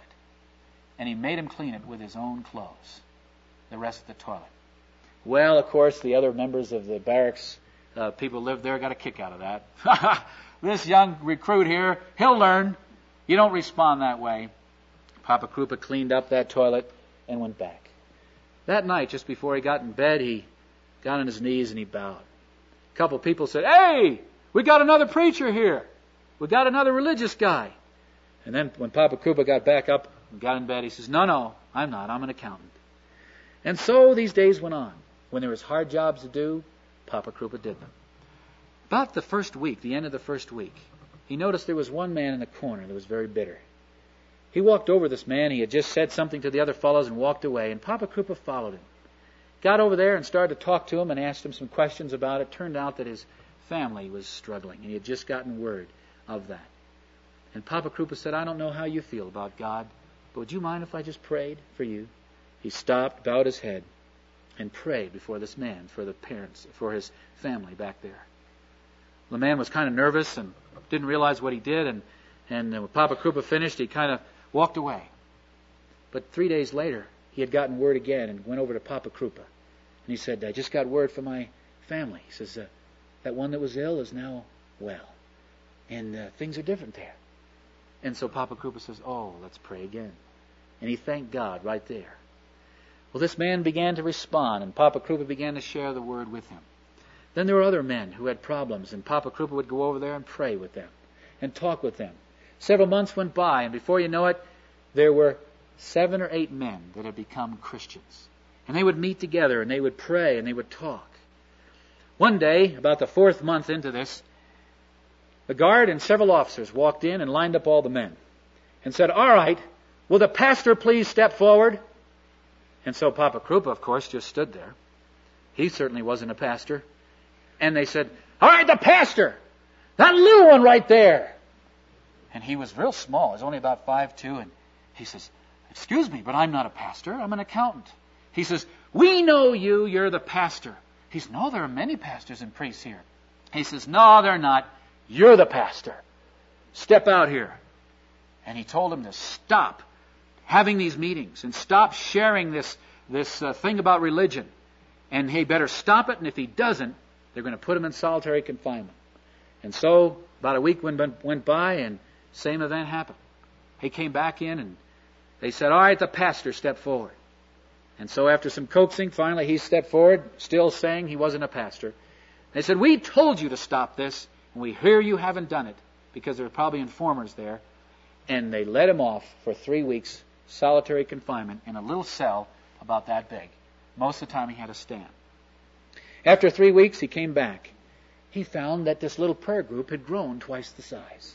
And he made him clean it with his own clothes, the rest of the toilet. Well, of course, the other members of the barracks, uh, people who lived there, got a kick out of that. This young recruit here, he'll learn. You don't respond that way. Papa Krupa cleaned up that toilet and went back. That night, just before he got in bed, he got on his knees and he bowed. A couple of people said, "Hey, we got another preacher here. We got another religious guy." And then when Papa Krupa got back up and got in bed, he says, "No, no, I'm not. I'm an accountant." And so these days went on. When there was hard jobs to do, Papa Krupa did them. About the first week, the end of the first week, he noticed there was one man in the corner that was very bitter. He walked over this man. He had just said something to the other fellows and walked away, and Papa Krupa followed him. Got over there and started to talk to him and asked him some questions about it. Turned out that his family was struggling, and he had just gotten word of that. And Papa Krupa said, "I don't know how you feel about God, but would you mind if I just prayed for you?" He stopped, bowed his head, and prayed before this man for the parents, for his family back there. The man was kind of nervous and didn't realize what he did, and, and when Papa Krupa finished, he kind of walked away. But three days later, he had gotten word again and went over to Papa Krupa. And he said, "I just got word from my family." He says, uh, "that one that was ill is now well. And uh, things are different there." And so Papa Krupa says, "Oh, let's pray again." And he thanked God right there. Well, this man began to respond, and Papa Krupa began to share the word with him. Then there were other men who had problems, and Papa Krupa would go over there and pray with them and talk with them. Several months went by, and before you know it, there were seven or eight men that had become Christians. And they would meet together, and they would pray, and they would talk. One day, about the fourth month into this, the guard and several officers walked in and lined up all the men and said, "All right, will the pastor please step forward?" And so Papa Krupa, of course, just stood there. He certainly wasn't a pastor. And they said, "All right, the pastor, that little one right there." And he was real small. He was only about five two, and he says, "Excuse me, but I'm not a pastor. I'm an accountant." He says, "We know you. You're the pastor." He says, "No, there are many pastors and priests here." He says, "No, they're not. You're the pastor. Step out here." And he told him to stop having these meetings and stop sharing this, this uh, thing about religion. And he better stop it, and if he doesn't, they're going to put him in solitary confinement. And so about a week went, went by, and same event happened. He came back in, and they said, "All right, the pastor, step forward." And so after some coaxing, finally he stepped forward, still saying he wasn't a pastor. They said, we told you to stop this, and we hear you haven't done it, because there were probably informers there. And they let him off for three weeks, solitary confinement, in a little cell about that big. Most of the time he had to stand. After three weeks, he came back. He found that this little prayer group had grown twice the size.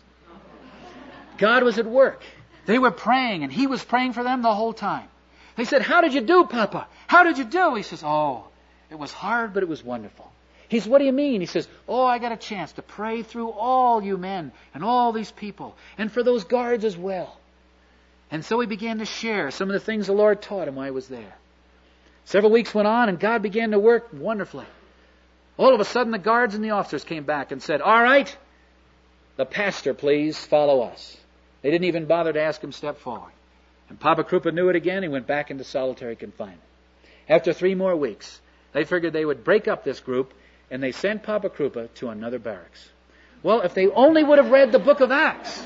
God was at work. They were praying, and he was praying for them the whole time. They said, how did you do, Papa? How did you do? He says, oh, it was hard, but it was wonderful. He says, what do you mean? He says, oh, I got a chance to pray through all you men and all these people, and for those guards as well. And so he began to share some of the things the Lord taught him while he was there. Several weeks went on, and God began to work wonderfully. All of a sudden, the guards and the officers came back and said, all right, the pastor, please follow us. They didn't even bother to ask him to step forward. And Papa Krupa knew it again. He went back into solitary confinement. After three more weeks, they figured they would break up this group, and they sent Papa Krupa to another barracks. Well, if they only would have read the book of Acts,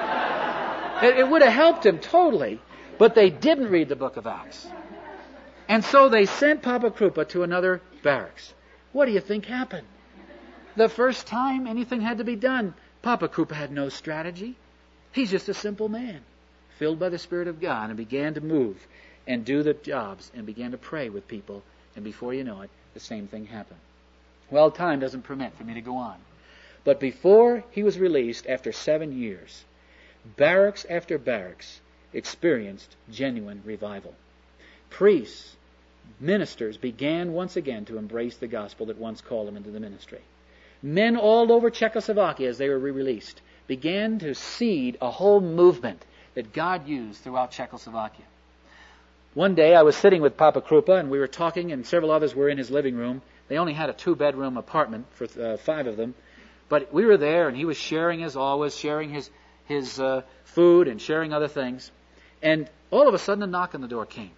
it, it would have helped him totally. But they didn't read the book of Acts. And so they sent Papa Krupa to another barracks. What do you think happened? The first time anything had to be done, Papa Krupa had no strategy. He's just a simple man, filled by the Spirit of God, and began to move and do the jobs and began to pray with people. And before you know it, the same thing happened. Well, time doesn't permit for me to go on. But before he was released, after seven years, barracks after barracks experienced genuine revival. Priests, ministers began once again to embrace the gospel that once called them into the ministry. Men all over Czechoslovakia, as they were re-released, began to seed a whole movement that God used throughout Czechoslovakia. One day I was sitting with Papa Krupa, and we were talking, and several others were in his living room. They only had a two-bedroom apartment for uh, five of them. But we were there, and he was sharing, as always, sharing his, his uh, food and sharing other things. And all of a sudden, a knock on the door came.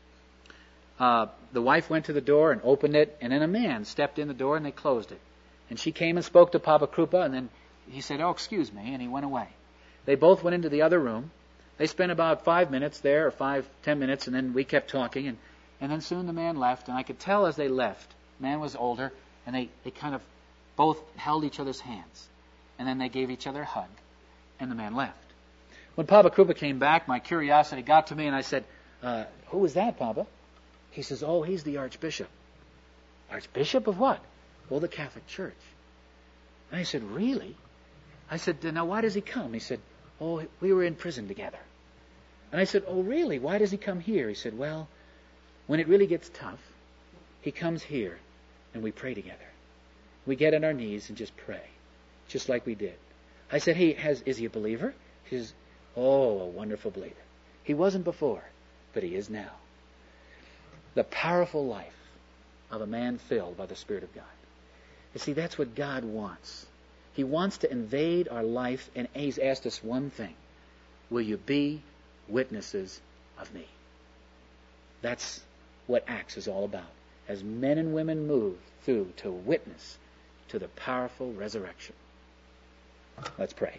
Uh, the wife went to the door and opened it, and then a man stepped in the door, and they closed it. And she came and spoke to Papa Krupa, and then he said, oh, excuse me, and he went away. They both went into the other room. They spent about five minutes there, or five, ten minutes, and then we kept talking, and, and then soon the man left, and I could tell as they left, the man was older, and they, they kind of both held each other's hands, and then they gave each other a hug, and the man left. When Papa Krupa came back, my curiosity got to me, and I said, uh, who was that, Papa? He says, oh, he's the Archbishop. Archbishop of what? Well, the Catholic Church. And I said, really? I said, now why does he come? He said, oh, we were in prison together. And I said, oh, really? Why does he come here? He said, well, when it really gets tough, he comes here and we pray together. We get on our knees and just pray, just like we did. I said, hey, has, is he a believer? He says, oh, a wonderful believer. He wasn't before, but he is now. The powerful life of a man filled by the Spirit of God. You see, that's what God wants. He wants to invade our life, and He's asked us one thing. Will you be witnesses of me? That's what Acts is all about. As men and women move through to witness to the powerful resurrection. Let's pray.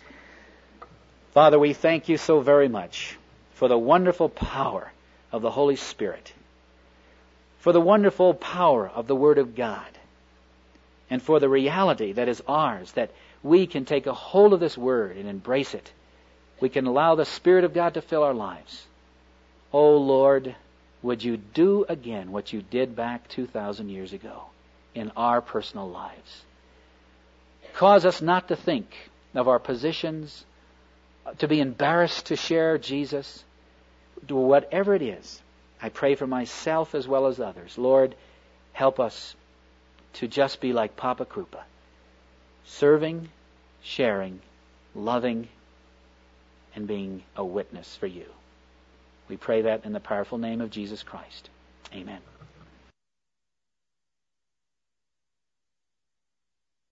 Father, we thank you so very much for the wonderful power of the Holy Spirit, for the wonderful power of the Word of God, and for the reality that is ours, that we can take a hold of this Word and embrace it. We can allow the Spirit of God to fill our lives. Oh Lord, would you do again what you did back two thousand years ago in our personal lives? Cause us not to think of our positions, to be embarrassed to share Jesus, do whatever it is. I pray for myself as well as others. Lord, help us to just be like Papa Krupa, serving, sharing, loving, and being a witness for you. We pray that in the powerful name of Jesus Christ. Amen.